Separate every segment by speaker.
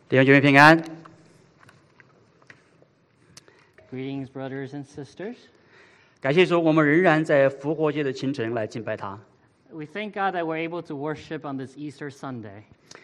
Speaker 1: 弟兄姐妹平安。
Speaker 2: Greetings, brothers and sisters.
Speaker 1: 感谢主，我们仍然在复活节的清晨来敬拜他。
Speaker 2: We thank God that we're able to worship on this Easter Sunday.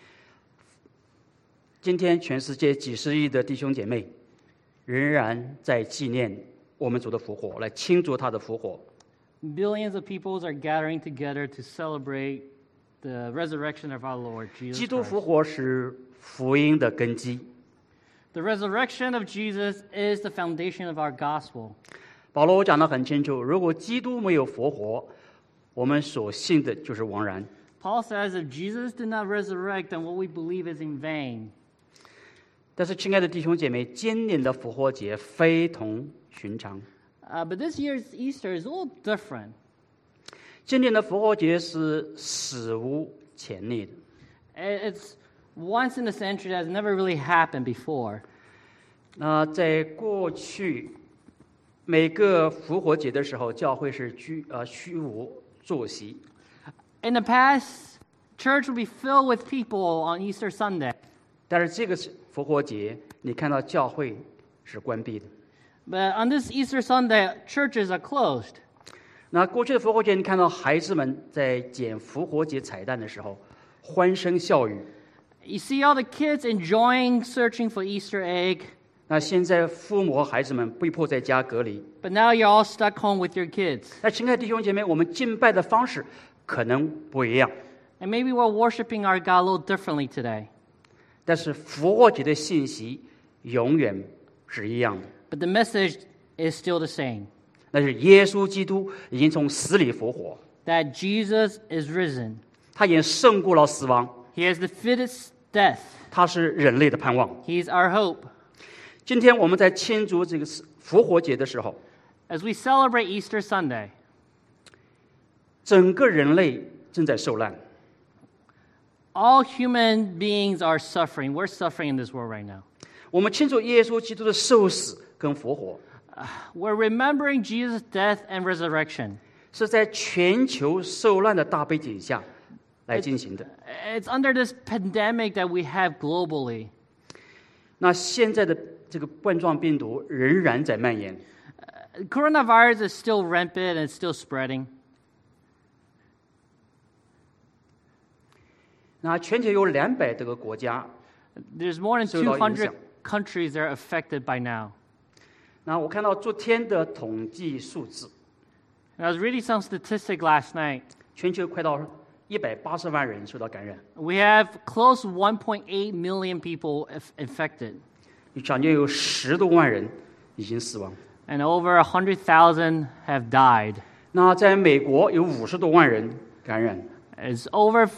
Speaker 1: 今天全世界几十亿的弟兄姐妹仍然在纪念我们主的复活，来庆祝他的复活。
Speaker 2: Billions of people are gathering together to celebrate the resurrection of our Lord
Speaker 1: 基
Speaker 2: Jesus
Speaker 1: 督复
Speaker 2: Christ.
Speaker 1: 活是福音的根基。
Speaker 2: The resurrection of Jesus is the foundation of our gospel.
Speaker 1: 保罗讲得很清楚，如果基督没有复活，我们所信的就是枉然。
Speaker 2: Paul says if Jesus did not resurrect, then what we believe is in vain.
Speaker 1: 但是，亲爱的弟兄姐妹，今年的复活节非同寻常。
Speaker 2: But this year's Easter is a little different.
Speaker 1: 今年的复活节是史无前例的。
Speaker 2: It's once in a century that has never really happened before.
Speaker 1: 那在过去每个复活节的时候，教会是虚无坐席。
Speaker 2: In the past, church would be filled with people on Easter Sunday.
Speaker 1: 但是这个复活节，你看到教会是关闭的。
Speaker 2: But on this Easter Sunday, churches are closed.
Speaker 1: 那过去的复活节，你看到孩子们在捡复活节彩蛋的时候，欢声笑语。
Speaker 2: You see all the kids enjoying searching for Easter egg,
Speaker 1: 那现在父母和孩子们被迫在家隔离。
Speaker 2: but now you're all stuck home with your kids.
Speaker 1: 那亲爱的弟兄姐妹，我们敬拜的方式可能不一样，
Speaker 2: And maybe we're worshiping our God a little differently today.
Speaker 1: 但是复活节的信息永远是一样的。
Speaker 2: But the message is still the same,
Speaker 1: 那是耶稣基督已经从死里复活，
Speaker 2: that Jesus is risen.
Speaker 1: 他已经胜过了死亡，
Speaker 2: He has defeated death.
Speaker 1: 他是人类的盼望。
Speaker 2: He's our hope.
Speaker 1: 今天我们在庆祝这个复活节的时候，
Speaker 2: As we celebrate Easter Sunday,
Speaker 1: 整个人类正在受难。
Speaker 2: all human beings are suffering. We're suffering in this world right now.
Speaker 1: 我们庆祝耶稣基督的受死跟复活，
Speaker 2: We're remembering Jesus' death and resurrection.
Speaker 1: 是在全球受难的大背景下来进行的。
Speaker 2: It's under this pandemic that we have globally.
Speaker 1: 那现在的这个冠状病毒仍然在蔓延，
Speaker 2: Coronavirus is still rampant and still spreading.
Speaker 1: 那全球有200多个国家，
Speaker 2: There's more than
Speaker 1: 受到影响。
Speaker 2: 200 countries that are affected by now.
Speaker 1: 那我看到昨天的统计数字，
Speaker 2: And I was reading some statistic last night.
Speaker 1: 全球快到180万人受到感染，
Speaker 2: We have close to 1.8 million people infected,
Speaker 1: 将近有10多万人已经死亡。
Speaker 2: and over 100,000 have died.
Speaker 1: 那在美国有50多万人感染，
Speaker 2: It's over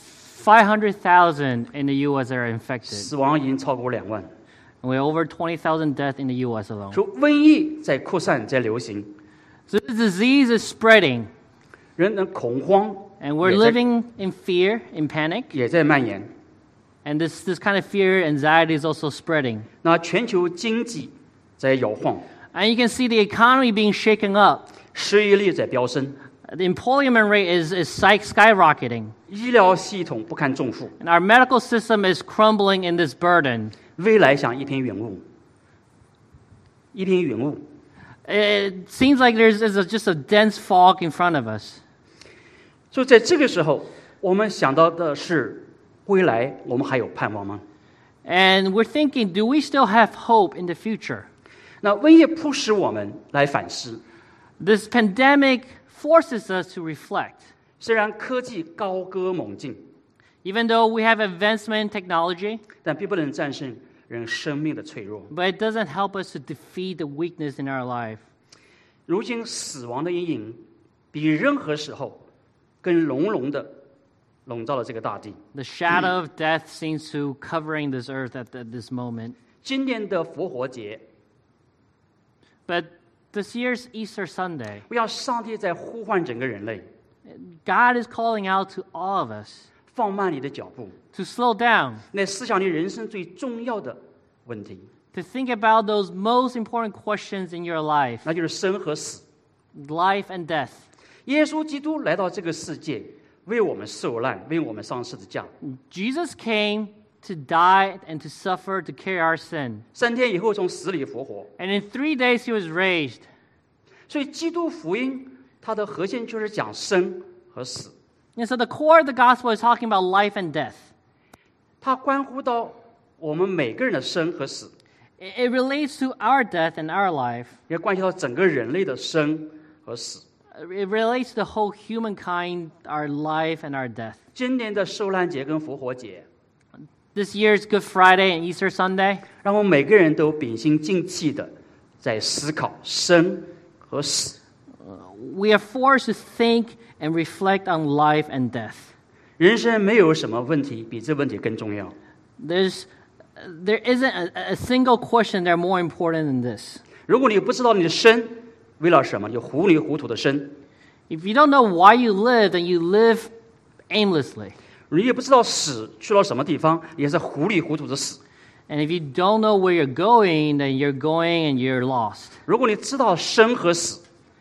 Speaker 2: 500,000 in the U.S. that are infected.
Speaker 1: 死亡已经超过2万。
Speaker 2: And we have over 20,000 deaths in the U.S. alone.
Speaker 1: 说瘟疫在扩散，在流行，
Speaker 2: So this disease is spreading,
Speaker 1: 人的恐慌
Speaker 2: and we're
Speaker 1: 也在
Speaker 2: living in fear, in panic,
Speaker 1: 也在蔓延。
Speaker 2: and this kind of fear, anxiety is also spreading.
Speaker 1: 那全球经济在摇晃，
Speaker 2: And you can see the economy being shaken up.
Speaker 1: 失业率在飙升，
Speaker 2: The employment rate is skyrocketing,
Speaker 1: 医疗系统不堪重负，
Speaker 2: and our medical system is crumbling in this burden.
Speaker 1: 未来像一片云雾，一片云雾。
Speaker 2: It seems like there's just a dense fog in front of us.
Speaker 1: 所以在这个时候，我们想到的是，未来我们还有盼望吗？
Speaker 2: And we're thinking, do we still have hope in the future?
Speaker 1: 那瘟疫迫使我们来反思。
Speaker 2: This pandemic forces us to reflect.
Speaker 1: 虽然科技高歌猛进，
Speaker 2: Even though we have advancement in technology,
Speaker 1: 但并不能战胜人生命的脆弱。
Speaker 2: but it doesn't help us to defeat the weakness in our life.
Speaker 1: 如今死亡的阴影比任何时候更浓浓的笼罩了这个大地。
Speaker 2: The shadow of death seems to covering this earth at this moment.
Speaker 1: 今年的复活节，
Speaker 2: But this year's Easter Sunday,
Speaker 1: 不要上帝在呼唤整个人类，
Speaker 2: God is calling out to all of us
Speaker 1: 放慢你的脚步，
Speaker 2: to slow down,
Speaker 1: 来思想你人生最重要的问题，
Speaker 2: to think about those most important questions in your life,
Speaker 1: 那就是生和死。
Speaker 2: life and death.
Speaker 1: 耶稣基督来到这个世界，为我们受难，为我们上十字架。
Speaker 2: Jesus came to die and to suffer to carry our sin.
Speaker 1: 3天以后从死里复活。
Speaker 2: And in 3 days he was raised.
Speaker 1: 所以基督福音它的核心就是讲生和死，
Speaker 2: And so the core of the gospel is talking about life and death.
Speaker 1: 它关乎到我们每个人的生和死，
Speaker 2: It relates to our death and our life.
Speaker 1: 也关系到整个人类的生和死。
Speaker 2: It relates to the whole humankind, our life and our death.
Speaker 1: 今年的受难节跟复活节，
Speaker 2: This year's Good Friday and Easter Sunday,
Speaker 1: 让我们每个人都屏心静气的在思考生和死。
Speaker 2: we are forced to think and reflect on life and death.
Speaker 1: 人生没有什么问题比这问题更重要。
Speaker 2: There isn't a single question that are more important than this.
Speaker 1: 如果你不知道你的生为了什么，你糊里糊涂的生；
Speaker 2: If you don't know why you live, then you live aimlessly.
Speaker 1: 你也不知道死去了什么地方，也是糊里糊涂的死。
Speaker 2: And if you don't know where you're going, then you're going and you're lost.
Speaker 1: 如果你知道生和死，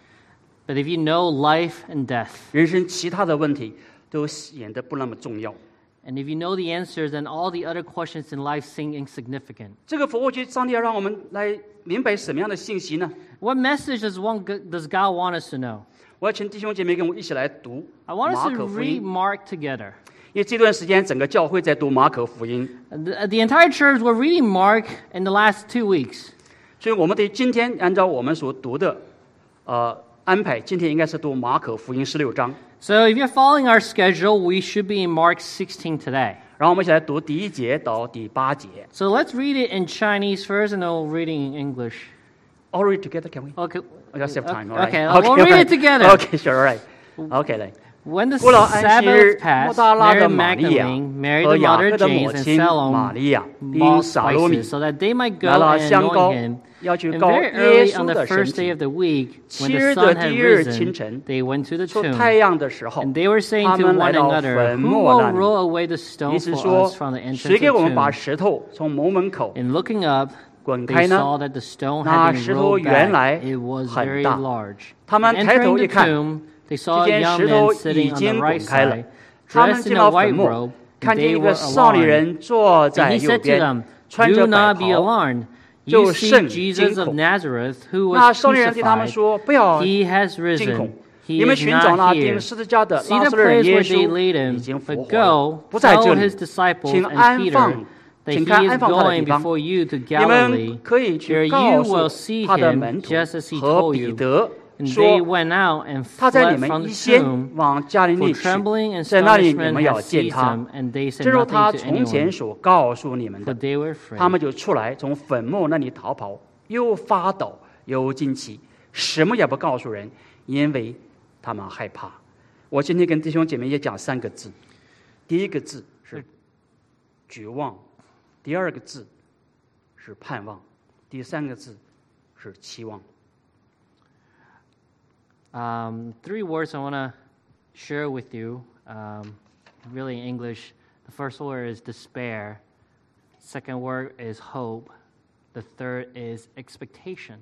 Speaker 2: But if you know life and death,
Speaker 1: 人生其他的问题都显得不那么重要。
Speaker 2: and if you know the answers, then all the other questions in life seem insignificant.
Speaker 1: 这个复活节，上帝要让我们来明白什么样的信息呢？
Speaker 2: What message does God want us to know?
Speaker 1: 我要请弟兄姐妹跟我一起来读
Speaker 2: I want us
Speaker 1: 马
Speaker 2: to
Speaker 1: 可福
Speaker 2: read
Speaker 1: 音，
Speaker 2: Mark together.
Speaker 1: 因为这段时间整个教会在读马可福音，
Speaker 2: The entire church, we're reading Mark in the last 2 weeks.
Speaker 1: 所以我们得今天按照我们所读的安排，今天应该是读马可福音16章。
Speaker 2: So if you're following our schedule, we should be in Mark 16 today.
Speaker 1: 然后我们一起来读第1节到第8节。
Speaker 2: So let's read it in Chinese first, and then we'll read it in English.
Speaker 1: All read together, can we?
Speaker 2: Okay.
Speaker 1: Just have time, all right?
Speaker 2: Okay, we'll read it together.
Speaker 1: Okay, sure, all right. Okay, 来。
Speaker 2: When the
Speaker 1: 过了安息日
Speaker 2: Sabbath，passed,
Speaker 1: 莫大拉
Speaker 2: Mary
Speaker 1: 的玛利亚
Speaker 2: Magdalene, Mary
Speaker 1: 和
Speaker 2: the
Speaker 1: 雅
Speaker 2: mother
Speaker 1: 各
Speaker 2: of
Speaker 1: 的
Speaker 2: James,
Speaker 1: 母
Speaker 2: and
Speaker 1: 亲
Speaker 2: Salome
Speaker 1: 玛利亚，并
Speaker 2: bought
Speaker 1: 撒罗米
Speaker 2: spices so that they might go
Speaker 1: 拿了
Speaker 2: and
Speaker 1: 香膏
Speaker 2: anoint him.
Speaker 1: 要去
Speaker 2: And
Speaker 1: 膏
Speaker 2: very
Speaker 1: 耶
Speaker 2: early
Speaker 1: 稣
Speaker 2: on the
Speaker 1: 的身
Speaker 2: first day
Speaker 1: 体
Speaker 2: of。the week, when
Speaker 1: 7
Speaker 2: the
Speaker 1: 日
Speaker 2: sun
Speaker 1: 的
Speaker 2: had
Speaker 1: 第1日
Speaker 2: risen,
Speaker 1: 清晨，
Speaker 2: they went to the
Speaker 1: 出
Speaker 2: tomb.
Speaker 1: 太阳的时候，
Speaker 2: And they were saying
Speaker 1: 他
Speaker 2: to
Speaker 1: 们来
Speaker 2: one
Speaker 1: 到
Speaker 2: another,
Speaker 1: 坟
Speaker 2: "Who
Speaker 1: 墓
Speaker 2: will
Speaker 1: 那里，
Speaker 2: roll away the stone
Speaker 1: 意思
Speaker 2: for
Speaker 1: 说
Speaker 2: us from the entrance
Speaker 1: 谁
Speaker 2: of
Speaker 1: 给我
Speaker 2: the
Speaker 1: 们把
Speaker 2: tomb?"
Speaker 1: 石头从墓门口
Speaker 2: And looking up,
Speaker 1: 滚
Speaker 2: they
Speaker 1: 开呢？
Speaker 2: saw that the stone
Speaker 1: 那
Speaker 2: had
Speaker 1: 石
Speaker 2: been
Speaker 1: 头
Speaker 2: rolled
Speaker 1: 原来
Speaker 2: back. It was
Speaker 1: 很
Speaker 2: very
Speaker 1: 大。
Speaker 2: large.
Speaker 1: 他
Speaker 2: And
Speaker 1: 们抬
Speaker 2: entering
Speaker 1: 头
Speaker 2: the
Speaker 1: 一看，
Speaker 2: tomb, they
Speaker 1: 只
Speaker 2: saw a
Speaker 1: 见
Speaker 2: young
Speaker 1: 石
Speaker 2: man
Speaker 1: 头
Speaker 2: sitting
Speaker 1: 已
Speaker 2: on the
Speaker 1: 经
Speaker 2: right
Speaker 1: 滚开了
Speaker 2: side,。
Speaker 1: 他们
Speaker 2: dressed
Speaker 1: 进
Speaker 2: in
Speaker 1: 到
Speaker 2: a
Speaker 1: 坟
Speaker 2: white
Speaker 1: 墓，
Speaker 2: robe,
Speaker 1: 看
Speaker 2: and
Speaker 1: 见
Speaker 2: they
Speaker 1: 一
Speaker 2: were
Speaker 1: 个少年
Speaker 2: alarmed.
Speaker 1: 人坐
Speaker 2: And
Speaker 1: 在
Speaker 2: he
Speaker 1: 右
Speaker 2: said to
Speaker 1: 边
Speaker 2: them,，
Speaker 1: 穿
Speaker 2: "Do
Speaker 1: 着白
Speaker 2: not be
Speaker 1: 袍。
Speaker 2: alarmed.
Speaker 1: 就
Speaker 2: You see
Speaker 1: 甚
Speaker 2: Jesus
Speaker 1: 惊
Speaker 2: of
Speaker 1: 恐。
Speaker 2: Nazareth, who
Speaker 1: 那
Speaker 2: was
Speaker 1: 少年人对他们
Speaker 2: crucified.
Speaker 1: 说：“不要
Speaker 2: He has
Speaker 1: 惊恐
Speaker 2: risen. He
Speaker 1: 你们
Speaker 2: is
Speaker 1: 寻找
Speaker 2: not
Speaker 1: 那
Speaker 2: here.
Speaker 1: 钉十字架的
Speaker 2: See
Speaker 1: 拉
Speaker 2: the
Speaker 1: 撒勒人
Speaker 2: place
Speaker 1: 耶
Speaker 2: where they
Speaker 1: 稣
Speaker 2: laid
Speaker 1: 已
Speaker 2: him.
Speaker 1: 经复
Speaker 2: But
Speaker 1: 活了，
Speaker 2: go,
Speaker 1: 不在
Speaker 2: tell
Speaker 1: 这里
Speaker 2: his，disciples
Speaker 1: 请
Speaker 2: and
Speaker 1: 安
Speaker 2: Peter
Speaker 1: 放，
Speaker 2: that
Speaker 1: 请
Speaker 2: he
Speaker 1: 看
Speaker 2: is
Speaker 1: 安放他的
Speaker 2: going
Speaker 1: 地方。
Speaker 2: before you to
Speaker 1: 你们
Speaker 2: Galilee.
Speaker 1: 可以
Speaker 2: There
Speaker 1: 去
Speaker 2: you
Speaker 1: 告
Speaker 2: will
Speaker 1: 诉
Speaker 2: see
Speaker 1: 他的
Speaker 2: him
Speaker 1: 门徒
Speaker 2: just as he
Speaker 1: 和
Speaker 2: told
Speaker 1: 彼
Speaker 2: you.
Speaker 1: 得
Speaker 2: And they
Speaker 1: 说
Speaker 2: went out and
Speaker 1: 他在你
Speaker 2: fled
Speaker 1: 们
Speaker 2: from
Speaker 1: 一
Speaker 2: the
Speaker 1: 先
Speaker 2: tomb.
Speaker 1: 往加利
Speaker 2: For
Speaker 1: 利去，
Speaker 2: trembling and
Speaker 1: 在那里你
Speaker 2: astonishment
Speaker 1: 们要
Speaker 2: had
Speaker 1: 见
Speaker 2: seized
Speaker 1: 他
Speaker 2: them, and they said
Speaker 1: 正如他
Speaker 2: nothing to
Speaker 1: 从前
Speaker 2: anyone,
Speaker 1: 所告诉你们
Speaker 2: for
Speaker 1: 的。
Speaker 2: they were afraid.
Speaker 1: 他们就出来，从坟墓那里逃跑，又发抖又惊奇，什么也不告诉人，因为他们害怕。我今天跟弟兄姐妹也讲3个字，第一个字是绝望，第2个字是盼望，第3个字是期望。
Speaker 2: 3 words I want to share with you, really in English. The first word is despair. Second word is hope. The third is expectation.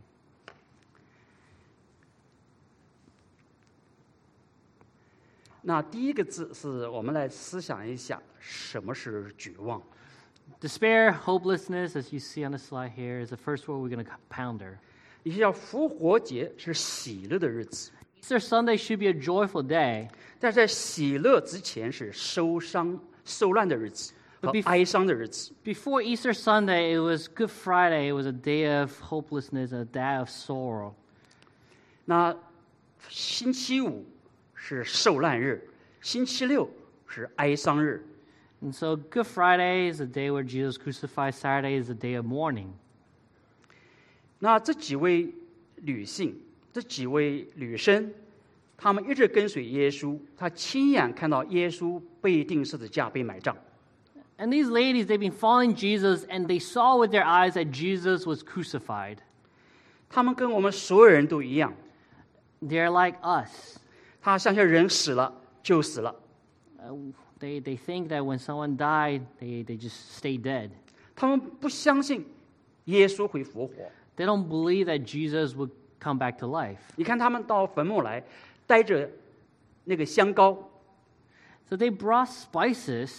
Speaker 1: 那第一个字是我们来思想一下，什么是绝望？
Speaker 2: Despair, hopelessness, as you see on the slide here, is the first word we're going to ponder.
Speaker 1: 也叫复活节是喜乐的日子，
Speaker 2: Easter Sunday should be a joyful day,
Speaker 1: 但是在喜乐之前是受难的日子和
Speaker 2: But
Speaker 1: 哀伤的日子。
Speaker 2: Before Easter Sunday, it was Good Friday. It was a day of hopelessness, a day of sorrow.
Speaker 1: 那星期五是受难日，星期六是哀伤日。
Speaker 2: And so Good Friday is the day where Jesus crucified. Saturday is the day of mourning.
Speaker 1: 那这几位女性，这几位女生，她们一直跟随耶稣，她亲眼看到耶稣被钉十字架、被埋葬。
Speaker 2: And these ladies, they've been following Jesus, and they saw with their eyes that Jesus was crucified.
Speaker 1: 她们跟我们所有人都一样，
Speaker 2: They're like us.
Speaker 1: 她相信人死了就死了，
Speaker 2: They think that when someone died, they just stay dead.
Speaker 1: 她们不相信耶稣会复活。
Speaker 2: They don't believe that Jesus would come back to life.
Speaker 1: 你看他们到坟墓来，带着那个香膏，
Speaker 2: So they brought spices,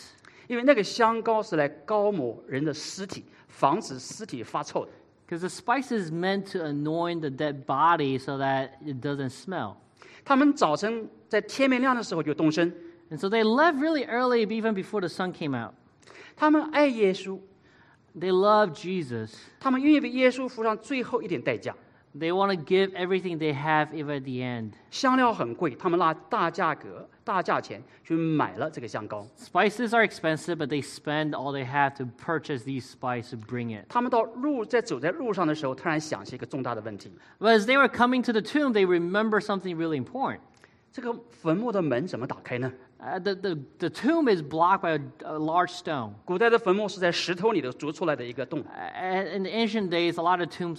Speaker 1: 因为那个香膏是来膏抹人的尸体，防止尸体发臭的。
Speaker 2: Because the spice is meant to anoint the dead body so that it doesn't smell.
Speaker 1: 他们早晨在天没亮的时候就动身，
Speaker 2: And so they left really early, even before the sun came out.
Speaker 1: 他们爱耶稣，
Speaker 2: They love Jesus.
Speaker 1: 他们愿意为耶稣付上最后一点代价。
Speaker 2: They want to give everything they have even at the end.
Speaker 1: 香料很贵，他们拿大价钱去买了这个香膏。
Speaker 2: Spices are expensive, but they spend all they have to purchase these spices to bring it.
Speaker 1: 他们在走在路上的时候，突然想起一个重大的问题：
Speaker 2: But as they were coming to the tomb, they remember something really important.
Speaker 1: 这个坟墓的门怎么打开呢？
Speaker 2: The tomb is blocked by a large stone.
Speaker 1: 古代的坟墓是在石头里头凿出来的一个洞，
Speaker 2: In the ancient days, a lot of tombs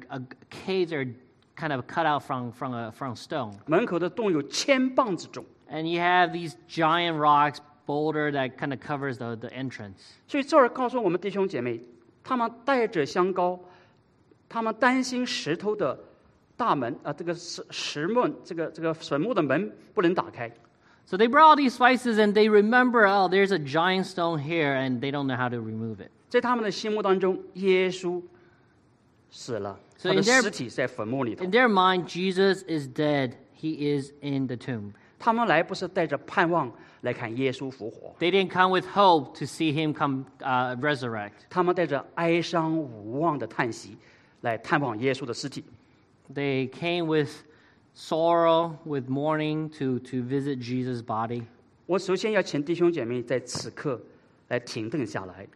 Speaker 2: caves are kind of cut out from stone.
Speaker 1: 门口的洞有1000磅之重。
Speaker 2: And you have these giant rocks, boulder that kind of covers the entrance.
Speaker 1: 所以这儿告诉我们弟兄姐妹，他们带着香膏，他们担心石头的大门这个石门，这个坟墓的门不能打开。
Speaker 2: So they brought all these spices and they remember, oh, there's a giant stone here, and they don't know how to remove it.
Speaker 1: 在他们的心目当中，耶稣死了，
Speaker 2: So
Speaker 1: 他的
Speaker 2: in their-
Speaker 1: 尸体在坟墓里头
Speaker 2: In。their mind, Jesus is dead. He is in the tomb.
Speaker 1: 他们来不是带着盼望来看耶稣复活，
Speaker 2: They didn't come with hope to see him resurrect.
Speaker 1: 他们带着哀伤无望的叹息来探望耶稣的尸体。
Speaker 2: They came with sorrow, with mourning to visit Jesus' body.
Speaker 1: 我首先要请弟兄姐妹在此刻来停顿下来，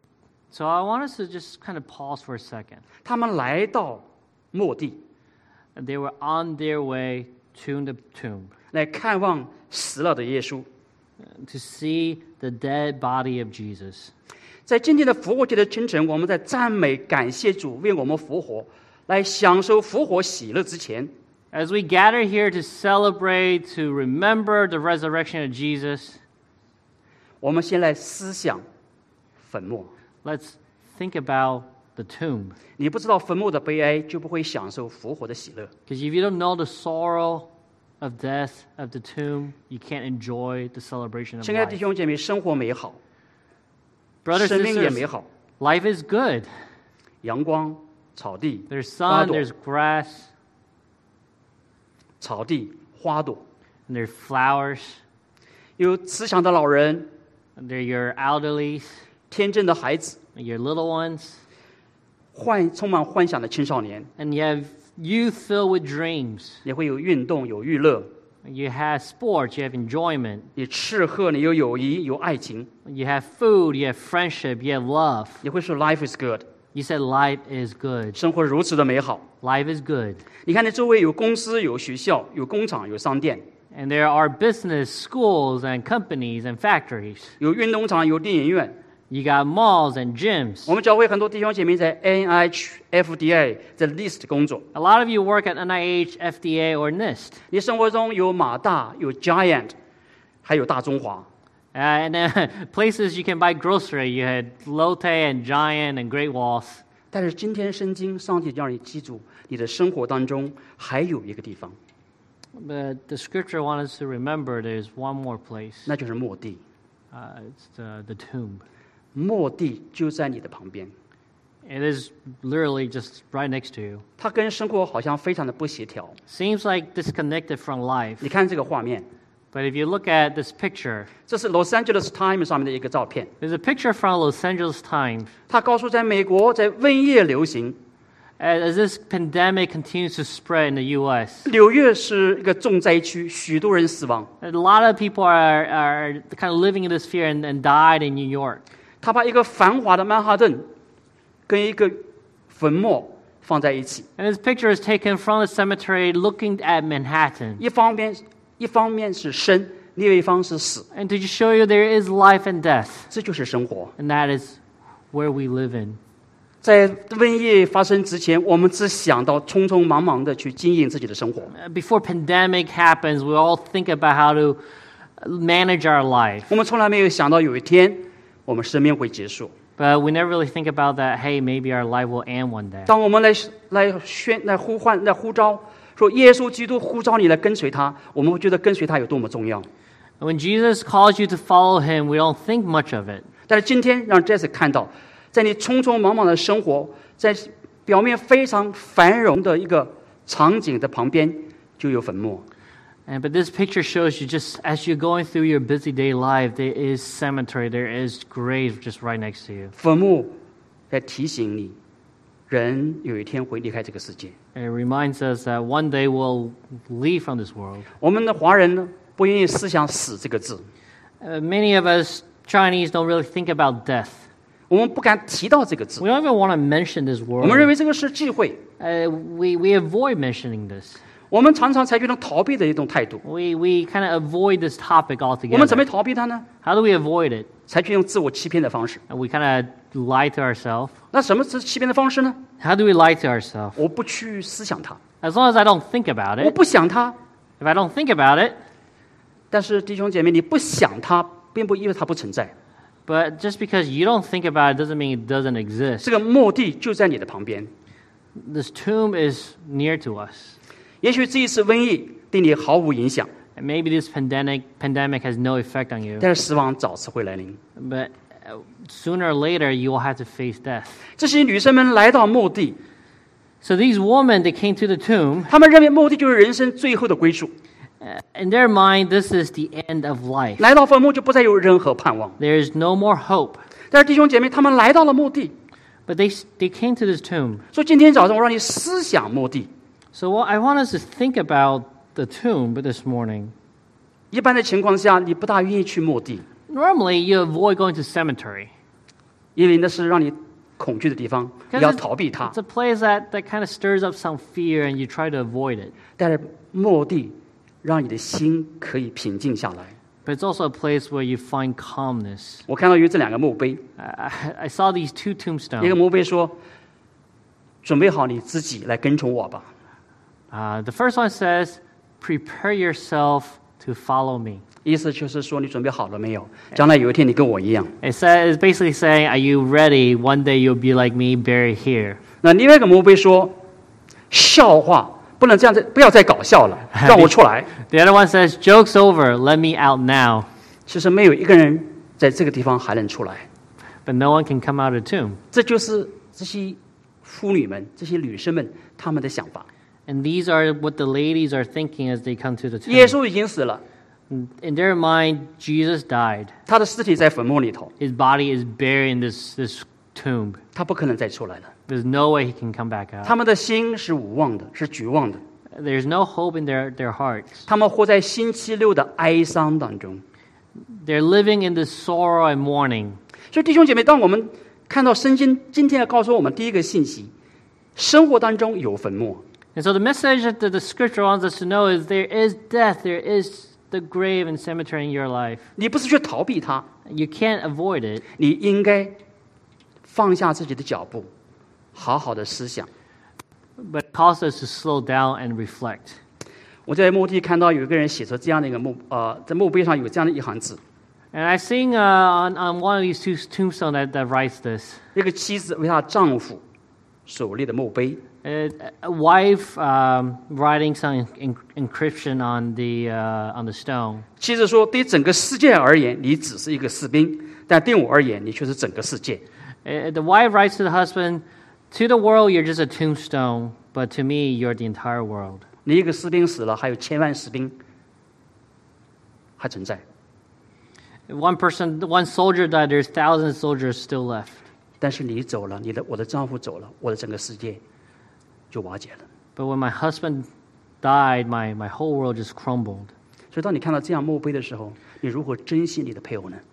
Speaker 2: So I want us to just kind of pause for a second.
Speaker 1: 他们来到末地，
Speaker 2: They were on their way to the tomb
Speaker 1: 来看望死了的耶稣。
Speaker 2: to see the dead body of Jesus.
Speaker 1: 在今天的复活节的清晨，我们在赞美感谢主为我们复活，来享受复活喜乐之前，
Speaker 2: As we gather here to celebrate, to remember the resurrection of Jesus,
Speaker 1: 我们先来思想坟墓。
Speaker 2: let's think about the tomb.
Speaker 1: 你不知道坟墓的悲哀，就不会享受复活的喜乐。
Speaker 2: Because if you don't know the sorrow of death of the tomb, you can't enjoy the celebration of
Speaker 1: 亲爱的弟
Speaker 2: life.
Speaker 1: 兄姐妹，生活美好，
Speaker 2: Brothers
Speaker 1: 生
Speaker 2: and
Speaker 1: 命也美
Speaker 2: sisters,
Speaker 1: 好，
Speaker 2: life is good.
Speaker 1: 阳光、草地、
Speaker 2: There's
Speaker 1: 花
Speaker 2: sun,
Speaker 1: 朵、
Speaker 2: there's grass,
Speaker 1: 草地、花朵，
Speaker 2: and there's flowers,
Speaker 1: 有慈祥的老人，
Speaker 2: and they're your elderlies,
Speaker 1: 天真的孩子，
Speaker 2: and your little ones,
Speaker 1: 充满幻想的青少年，
Speaker 2: and you have youth filled with dreams.
Speaker 1: 也会有运动、有娱乐，
Speaker 2: You have sports, you have enjoyment,
Speaker 1: 你吃喝，你有友谊，有爱情，
Speaker 2: you have food, you have friendship, you have love.
Speaker 1: 你会说 life is good，
Speaker 2: You said life is good.
Speaker 1: 生活如此的美好。
Speaker 2: Life is good.
Speaker 1: 你看，你周围有公司、有学校、有工厂、有商店，
Speaker 2: And there are business, schools, and companies, and factories.
Speaker 1: 有运动场、有电影院。
Speaker 2: You got malls and gyms.
Speaker 1: 我们教会很多弟兄姐妹在 NIH、FDA 在 LIST 工作。
Speaker 2: A lot of you work at NIH, FDA, or NIST.
Speaker 1: 你生活中有马大、有 Giant， 还有大中华。
Speaker 2: And places you can buy grocery, you had Lotte and Giant and Great Walls.
Speaker 1: 但是今天圣经，上帝让你记住，你的生活当中还有一个地方，
Speaker 2: But the scripture wants us to remember there's one more place.
Speaker 1: 那就是末地。
Speaker 2: It's the tomb.
Speaker 1: 末地就在你的旁边，
Speaker 2: It is literally just right next to you.
Speaker 1: 它跟生活好像非常的不协调。
Speaker 2: Seems like disconnected from life.
Speaker 1: 你看这个画面，
Speaker 2: But if you look at this picture,
Speaker 1: 这是 Los Angeles Times 上面的一个照片。
Speaker 2: there's a picture from Los Angeles Times.
Speaker 1: 它告诉在美国在瘟疫流行，
Speaker 2: As this pandemic continues to spread in the U.S.,
Speaker 1: 纽约是一个重灾区，许多人死亡。
Speaker 2: a lot of people are kind of living in this fear and died in New York.
Speaker 1: 他把一个繁华的曼哈顿跟一个坟墓放在一起，
Speaker 2: And this picture is taken from the cemetery looking at Manhattan.
Speaker 1: 一方面是生，另一方是死，
Speaker 2: And to just show you there is life and death.
Speaker 1: 这就是生活。
Speaker 2: And that is where we live in.
Speaker 1: 在瘟疫发生之前，我们只想到匆匆忙忙的去经营自己的生活。
Speaker 2: Before pandemic happens, we all think about how to manage our life.
Speaker 1: 我们从来没有想到有一天我们生命会结束。
Speaker 2: But we never really think about that, hey, maybe our life will end one day.
Speaker 1: 当我们来呼召，说耶稣基督呼召你来跟随他，我们会觉得跟随他有多么重要。
Speaker 2: When Jesus calls you to follow him, we don't think much of it.
Speaker 1: 但是今天让 Jesse 看到，在你匆匆忙忙的生活，在表面非常繁荣的一个场景的旁边，就有坟墓。
Speaker 2: But this picture shows you just as you're going through your busy day life, there is cemetery, there is grave just right next to you.
Speaker 1: 坟墓在提醒你，人有一天会离开这个世界。
Speaker 2: It reminds us that one day we'll leave from this world.
Speaker 1: 我们的华人呢，不愿意思想死这个字，
Speaker 2: Many of us Chinese don't really think about death.
Speaker 1: 我们不敢提到这个字，
Speaker 2: We don't even want to mention this
Speaker 1: 我们认
Speaker 2: word.
Speaker 1: 为这个是忌讳，
Speaker 2: We avoid mentioning this.
Speaker 1: 我们常常采取一种逃避的一种态度。
Speaker 2: We kind of avoid this topic
Speaker 1: 我们怎么
Speaker 2: altogether.
Speaker 1: 逃避它呢？
Speaker 2: How do we avoid it?
Speaker 1: 采取用自我欺骗的方式。
Speaker 2: We kind of lie to ourselves.
Speaker 1: 那什么是欺骗的方式呢？
Speaker 2: How do we lie to ourselves?
Speaker 1: 我不去思想它，
Speaker 2: As long as I don't think about
Speaker 1: 我
Speaker 2: it,
Speaker 1: 不想它。
Speaker 2: if I don't think about it,
Speaker 1: 但是弟兄姐妹，你不想它，并不意味它不存在。
Speaker 2: but just because you don't think about it doesn't mean it doesn't exist.
Speaker 1: 这个墓地就在你的旁边。
Speaker 2: This tomb is near to us.
Speaker 1: 也许这一次瘟疫对你毫无影响，
Speaker 2: And maybe this pandemic has no effect on you.
Speaker 1: 但是死亡早次会来临。
Speaker 2: But sooner or later, you will have to face death.
Speaker 1: 这些女生们来到墓地，
Speaker 2: So these women, they came to the tomb.
Speaker 1: 她们认为墓地就是人生最后的归宿，
Speaker 2: In their mind, this is the end of life.
Speaker 1: 来到坟墓就不再有任何盼望。
Speaker 2: There is no more hope.
Speaker 1: 但是弟兄姐妹，她们来到了墓地，
Speaker 2: But they came to this tomb.
Speaker 1: 所以今天早上我让你思想墓地。
Speaker 2: So I want us to think about the tomb this morning.
Speaker 1: 一般的情况下，你不大愿意去墓地，
Speaker 2: Normally, you avoid going to cemetery.
Speaker 1: 因为那是让你恐惧的地方，你
Speaker 2: Because
Speaker 1: 要逃避它
Speaker 2: It's。a place that kind of stirs up some fear and you try to avoid it.
Speaker 1: 但是墓地让你的心可以平静下来。
Speaker 2: But it's also a place where you find calmness.
Speaker 1: 我看到有这两个墓碑，
Speaker 2: I saw these two
Speaker 1: 一个
Speaker 2: tombstones.
Speaker 1: 墓碑说：“准备好你自己来跟从我吧。
Speaker 2: The first one says, prepare yourself to follow me. ”
Speaker 1: 意思就是说，你准备好了没有？将来有一天你跟我一样。
Speaker 2: It's basically saying, are you ready? One day you'll be like me, buried here.
Speaker 1: 那另外一个墓碑说：“笑话不能这样子，不要再搞笑了，让我出来。
Speaker 2: The other one says, joke's over, let me out now. ”
Speaker 1: 其实没有一个人在这个地方还能出来。
Speaker 2: But no one can come out of the tomb.
Speaker 1: 这就是这些妇女们、这些女生们她们的想法。
Speaker 2: And these are what the ladies are thinking as they come to the
Speaker 1: 耶
Speaker 2: tomb.
Speaker 1: 稣已经死了，
Speaker 2: In their mind, Jesus died.
Speaker 1: 他的尸体在坟墓里头，
Speaker 2: His body is buried in this tomb.
Speaker 1: 他不可能再出来了。
Speaker 2: There's no way he can come back
Speaker 1: 他
Speaker 2: out.
Speaker 1: 们的心是无望的，是绝望的。
Speaker 2: There's no hope in their hearts.
Speaker 1: 他们活在星期六的哀伤当中。
Speaker 2: They're living in this sorrow and mourning.
Speaker 1: 所以弟兄姐妹，当我们看到圣经今天要告诉我们第一个信息，生活当中有坟墓。
Speaker 2: And so the message that the scripture wants us to know is there is death, there is the grave and cemetery in your life.
Speaker 1: 你不是去逃避它，
Speaker 2: You can't avoid it,
Speaker 1: 你应该放下自己的脚步，好好的思想。
Speaker 2: but it calls us to slow down and reflect.
Speaker 1: 我在墓地看到有一个人写着这样的一个在墓碑上有这样的一行字：
Speaker 2: And I sing on one of these two tombstones that writes this.
Speaker 1: 一个妻子为她丈夫所立的墓碑。
Speaker 2: A wife writing some encryption on the stone.
Speaker 1: 妻子说：“对整个世界而言，你只是一个士兵；但对我而言，你却是整个世界。
Speaker 2: The wife writes to the husband, to the world you're just a tombstone, but to me you're the entire world.
Speaker 1: 你一个士兵死了，还有千万士兵还存在。
Speaker 2: One soldier died, there's thousands of soldiers still left.
Speaker 1: 但是你走了，我的丈夫走了，我的整个世界就瓦解了。
Speaker 2: But when my husband died, my whole world just crumbled.
Speaker 1: 所以，当你看到这样墓碑的时候，你如何珍惜你的配偶呢？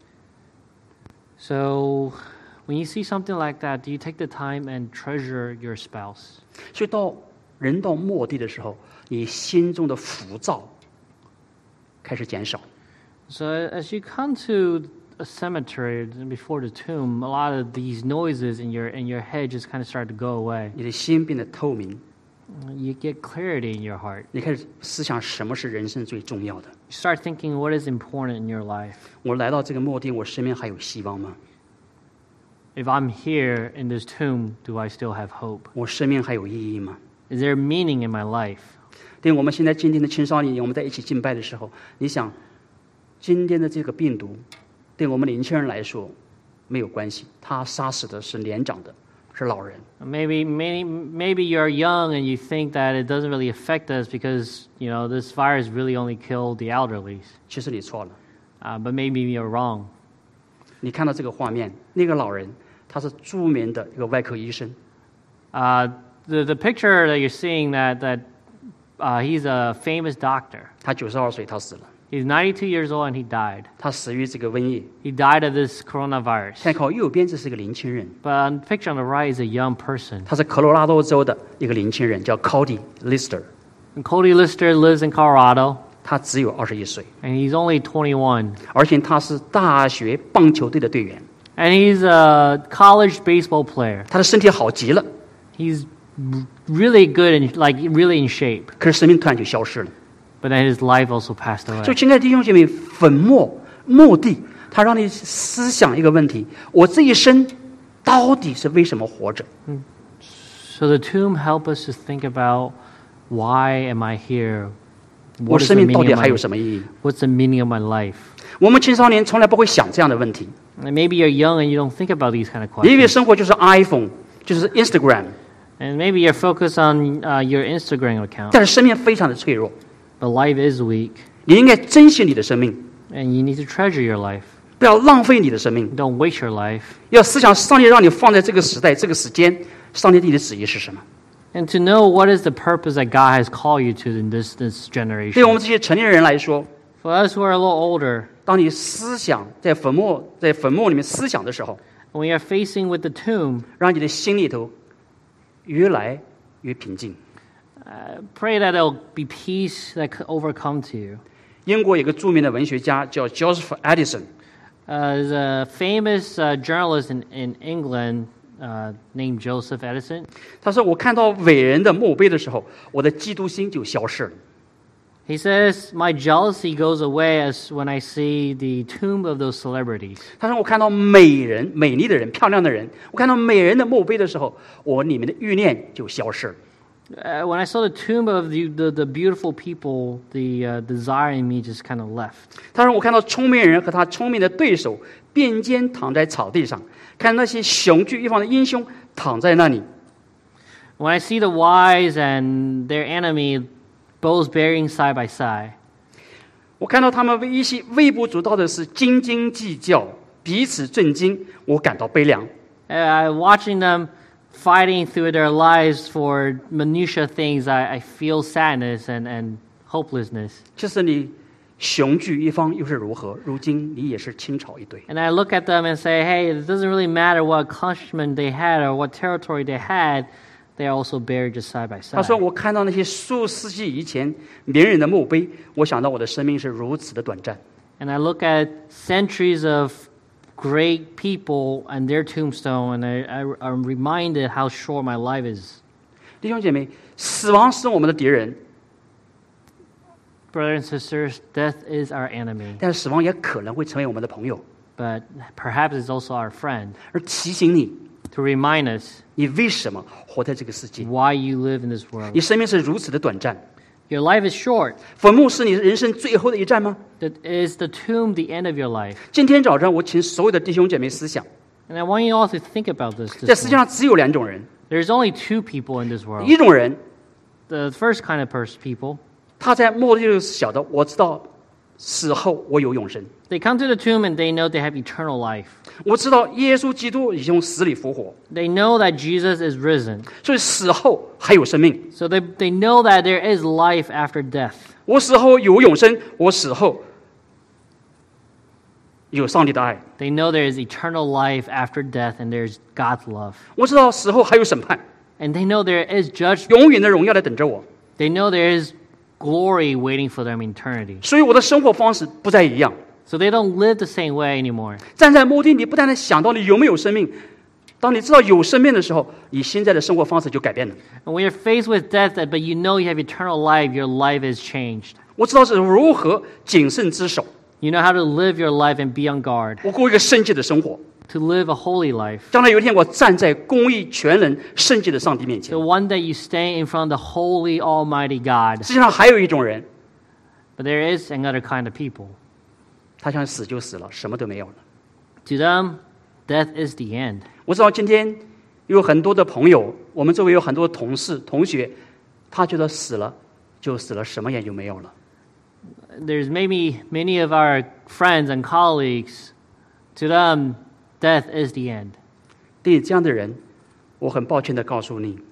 Speaker 2: So when you see something like that, do you take the time and treasure your spouse?
Speaker 1: 所以，人到末地的时候，你心中的浮躁开始减少。
Speaker 2: So as you come to a cemetery before the tomb, a lot of these noises in your head just kind of start to go away.
Speaker 1: 你的心变得透明，
Speaker 2: You get clarity in your heart.
Speaker 1: 你开始思想什么是人生最重要的。
Speaker 2: You start thinking what is important in your life.
Speaker 1: 我来到这个末地，我生命还有希望吗？
Speaker 2: If I'm here in this tomb, do I still have hope?
Speaker 1: 我生命还有意义吗？
Speaker 2: Is there meaning in my life?
Speaker 1: 对我们现在今天的青少年，我们在一起敬拜的时候，你想， 今天的这个病毒，对我们年轻人来说没有关系，它杀死的是年长的，是老人。
Speaker 2: Maybe you're young and you think that it doesn't really affect us because this virus really only killed the elderly.
Speaker 1: 其实你错了。
Speaker 2: But maybe you're wrong.
Speaker 1: 你看到这个画面，那个老人他是著名的一个外科医生。
Speaker 2: The picture that you're seeing that he's a famous doctor.
Speaker 1: 他92岁，他死了。
Speaker 2: He's 92 years old and he died.
Speaker 1: 他死于这个瘟疫。
Speaker 2: He died of this coronavirus.
Speaker 1: 看靠右边，这是一个年轻人。
Speaker 2: But on the picture on the right is a young person.
Speaker 1: 他是科罗拉多州的一个年轻人，叫 Cody Lister。
Speaker 2: And Cody Lister lives in Colorado.
Speaker 1: 他只有21岁。
Speaker 2: And he's only 21.
Speaker 1: 而且他是大学棒球队的队员。
Speaker 2: And he's a college baseball player.
Speaker 1: 他的身体好极了。
Speaker 2: He's really good and really in shape.
Speaker 1: 可是生命突然就消失了。
Speaker 2: But then his life also passed away.
Speaker 1: 所以，亲爱的弟兄姐妹，粉末目的，它让你思想一个问题：我这一生到底是为什么活着？
Speaker 2: So the tomb helps us to think about why am I here?
Speaker 1: 我生命到底还有什么意义
Speaker 2: What's the meaning of my life?
Speaker 1: 我们青少年从来不会想这样的问题。
Speaker 2: And maybe you're young and you don't think about these kind of
Speaker 1: 你以为
Speaker 2: questions.
Speaker 1: 生活就是 iPhone， 就是 Instagram，
Speaker 2: And maybe you're focused on your Instagram account.
Speaker 1: 但是生命非常的脆弱。
Speaker 2: But life is weak.
Speaker 1: 你应该珍惜你的生命，
Speaker 2: And you need to treasure your life.
Speaker 1: 不要浪费你的生命。
Speaker 2: Don't waste your life.
Speaker 1: 要思想上帝让你放在这个时代、这个时间，上帝对你的旨意是什么？
Speaker 2: And to know what is the purpose that God has called you to in this
Speaker 1: 对我
Speaker 2: generation.
Speaker 1: 们这些成年人来说，
Speaker 2: For us who are a little older,
Speaker 1: 当你思想在坟墓里面思想的时候，
Speaker 2: when we are facing with the tomb,
Speaker 1: 让你的心里头越来越平静。
Speaker 2: pray that there'll be peace that could overcome to you.
Speaker 1: 英国有个著名的文学家叫 Joseph Edison，
Speaker 2: There's a famous journalist in England named Joseph Edison.
Speaker 1: 他说：“我看到伟人的墓碑的时候，我的嫉妒心就消失了。
Speaker 2: He says, my jealousy goes away as when I see the tomb of those celebrities.
Speaker 1: 他说：“我看到美人、美丽的人、漂亮的人，我看到美人的墓碑的时候，我里面的欲念就消失了。
Speaker 2: When I saw the tomb of the beautiful people, the desire in me just kind of left.
Speaker 1: 他说：“我看到聪明人和他聪明的对手并肩躺在草地上，看那些雄踞一方的英雄躺在那里。
Speaker 2: When I see the wise and their enemy both bearing side by side,
Speaker 1: 我看到他们为一些微不足道的事斤斤计较，彼此震惊，我感到悲凉。
Speaker 2: watching them fighting through their lives for minutia things, I feel sadness and hopelessness.
Speaker 1: 其实你雄踞一方又是如何？如今你也是倾巢一堆。
Speaker 2: And I look at them and say, hey, it doesn't really matter what accomplishment they had or what territory they had, they are also buried just side by
Speaker 1: 他
Speaker 2: side.
Speaker 1: 说：“我看到那些数世纪以前名人的墓碑，我想到我的生命是如此的短暂。
Speaker 2: And I look at centuries of great people and their tombstone, and I'm reminded how short my life is.
Speaker 1: 弟兄姐妹，死亡是我们的敌人，
Speaker 2: Brothers and sisters, death is our enemy,
Speaker 1: 但是死亡也可能会成为我们的朋友，
Speaker 2: but perhaps it's also our friend
Speaker 1: 而提醒你，
Speaker 2: to remind us
Speaker 1: 你为什么活在这个世界？
Speaker 2: why you live in this world.
Speaker 1: 你生命是如此的短暂。
Speaker 2: Your life is short.
Speaker 1: 坟墓是你人生最后的一站吗？
Speaker 2: That is the tomb the end of your life.
Speaker 1: 今天早上，我请所有的弟兄姐妹思想，
Speaker 2: And I want you all to think about this.
Speaker 1: 在
Speaker 2: This
Speaker 1: 世界
Speaker 2: morning.
Speaker 1: 上只有两种人，
Speaker 2: There's only two people in this world.
Speaker 1: 一种人
Speaker 2: The first kind of people,
Speaker 1: 他在末日就是晓得，我知道死后我有永生，
Speaker 2: they come to the tomb and they know they have eternal life.
Speaker 1: 我知道耶稣基督已经从死里复活，
Speaker 2: They know that Jesus is risen.
Speaker 1: 所以死后还有生命。
Speaker 2: So they know that there is life after death.
Speaker 1: 我死后有永生，我死后有上帝的爱。
Speaker 2: They know there is eternal life after death and there's God's love.
Speaker 1: 我知道死后还有审判，
Speaker 2: And they know there is judgment.
Speaker 1: 永远的荣耀在等着我。
Speaker 2: They know there is glory waiting for them in eternity.
Speaker 1: 所以我的生活方式不再一样。
Speaker 2: So they don't live the same way anymore.
Speaker 1: 站在墓地，你不但能想到你有没有生命，当你知道有生命的时候，你现在的生活方式就改变了。
Speaker 2: And when you're faced with death, but you know you have eternal life, your life is changed.
Speaker 1: 我知道是如何谨慎之守，
Speaker 2: You know how to live your life and be on guard,
Speaker 1: 我过一个圣洁的生活。
Speaker 2: to live a holy life.
Speaker 1: 将来有一天，我站在公义、全能、圣洁的上帝面前
Speaker 2: The。one that you stand in front of the holy, almighty God.
Speaker 1: 世界上还有一种人，
Speaker 2: But there is another kind of people.
Speaker 1: 他想死就死了，什么都没有了。
Speaker 2: To them, death is the end.
Speaker 1: 我知道今天有很多的朋友，我们周围有很多的同事、同学，他觉得死了就死了，什么也就没有了。
Speaker 2: There's maybe many of our friends and colleagues, to them, death is the end.
Speaker 1: 对于这样的人，我很抱歉的告诉你，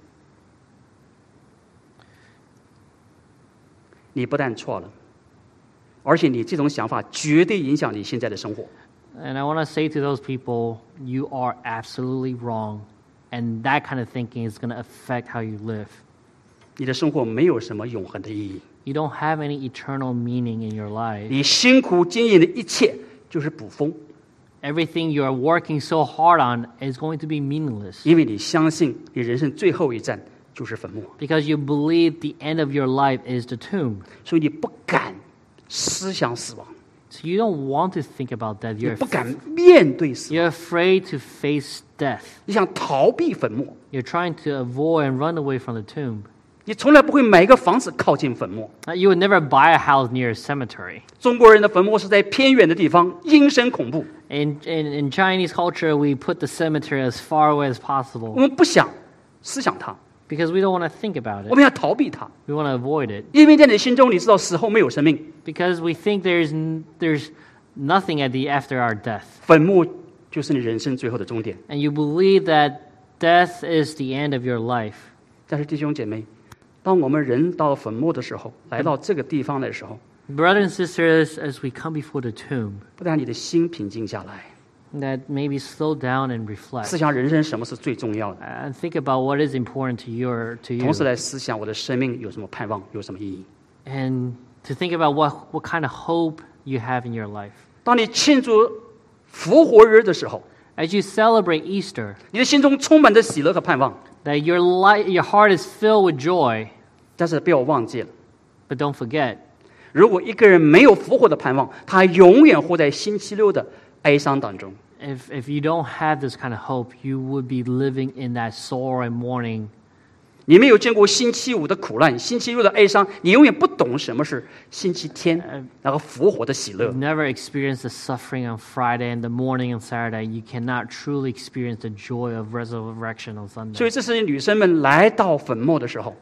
Speaker 1: 你不但错了，而且你这种想法绝对影响你现在的生活。
Speaker 2: And I want to say to those people, you are absolutely wrong. And that kind of thinking is going to affect how you live.
Speaker 1: 你的生活没有什么永恒的意义，
Speaker 2: You don't have any eternal meaning in your life.
Speaker 1: 你辛苦经营的一切就是捕风，
Speaker 2: Everything you are working so hard on is going to be meaningless
Speaker 1: 因为你相信你人生最后一站就是坟墓，
Speaker 2: because you believe the end of your life is the tomb.
Speaker 1: 所以你不敢思想死亡，
Speaker 2: So you don't want to think about death.
Speaker 1: 你不敢面对死亡，
Speaker 2: You're afraid to face death.
Speaker 1: 你想逃避坟墓，
Speaker 2: You're trying to avoid and run away from the tomb.
Speaker 1: 你从来不会买一个房子靠近坟墓。
Speaker 2: You would never buy a house near a cemetery.
Speaker 1: 中国人的坟墓是在偏远的地方，阴森恐怖。
Speaker 2: In Chinese culture, we put the cemetery as far away as
Speaker 1: 我
Speaker 2: possible
Speaker 1: 们不想思想它，
Speaker 2: because we don't want to think about
Speaker 1: 我
Speaker 2: it.
Speaker 1: 们要逃避它，
Speaker 2: We want to avoid it
Speaker 1: 因为在你心中你知道死后没有生命，
Speaker 2: because we think there's nothing at the after our death.
Speaker 1: 坟墓就是你人生最后的终点。
Speaker 2: And you believe that death is the end of your life.
Speaker 1: 但是弟兄姐妹，当我们人到坟墓的时候，来到这个地方的时候，
Speaker 2: Brothers and sisters, as we come before the tomb,
Speaker 1: 不但你的心平静下来，
Speaker 2: that maybe slow down and reflect
Speaker 1: 思想人生什么是最重要的，
Speaker 2: and think about what is important to you
Speaker 1: 同时来思想我的生命有什么盼望，有什么意义。
Speaker 2: and to think about what kind of hope you have in your life.
Speaker 1: 当你庆祝复活日的时候，
Speaker 2: As you celebrate Easter,
Speaker 1: 你的心中充满着喜乐和盼望，
Speaker 2: that your heart is filled with joy,
Speaker 1: 但是不要忘记了，
Speaker 2: but don't forget,
Speaker 1: 如果一个人没有复活的盼望，他永远活在星期六的哀伤当中。
Speaker 2: if you don't have this kind of hope, you would be living in that sorrow and mourning.
Speaker 1: 你没有见过星期五的苦难，星期六的哀伤，你永远不懂什么是星期天那个复活的喜乐
Speaker 2: You've。never experienced the suffering on Friday and the mourning on Saturday. You cannot truly experience the joy of resurrection on
Speaker 1: 所
Speaker 2: Sunday.
Speaker 1: 以这是女生们来到坟墓的时候，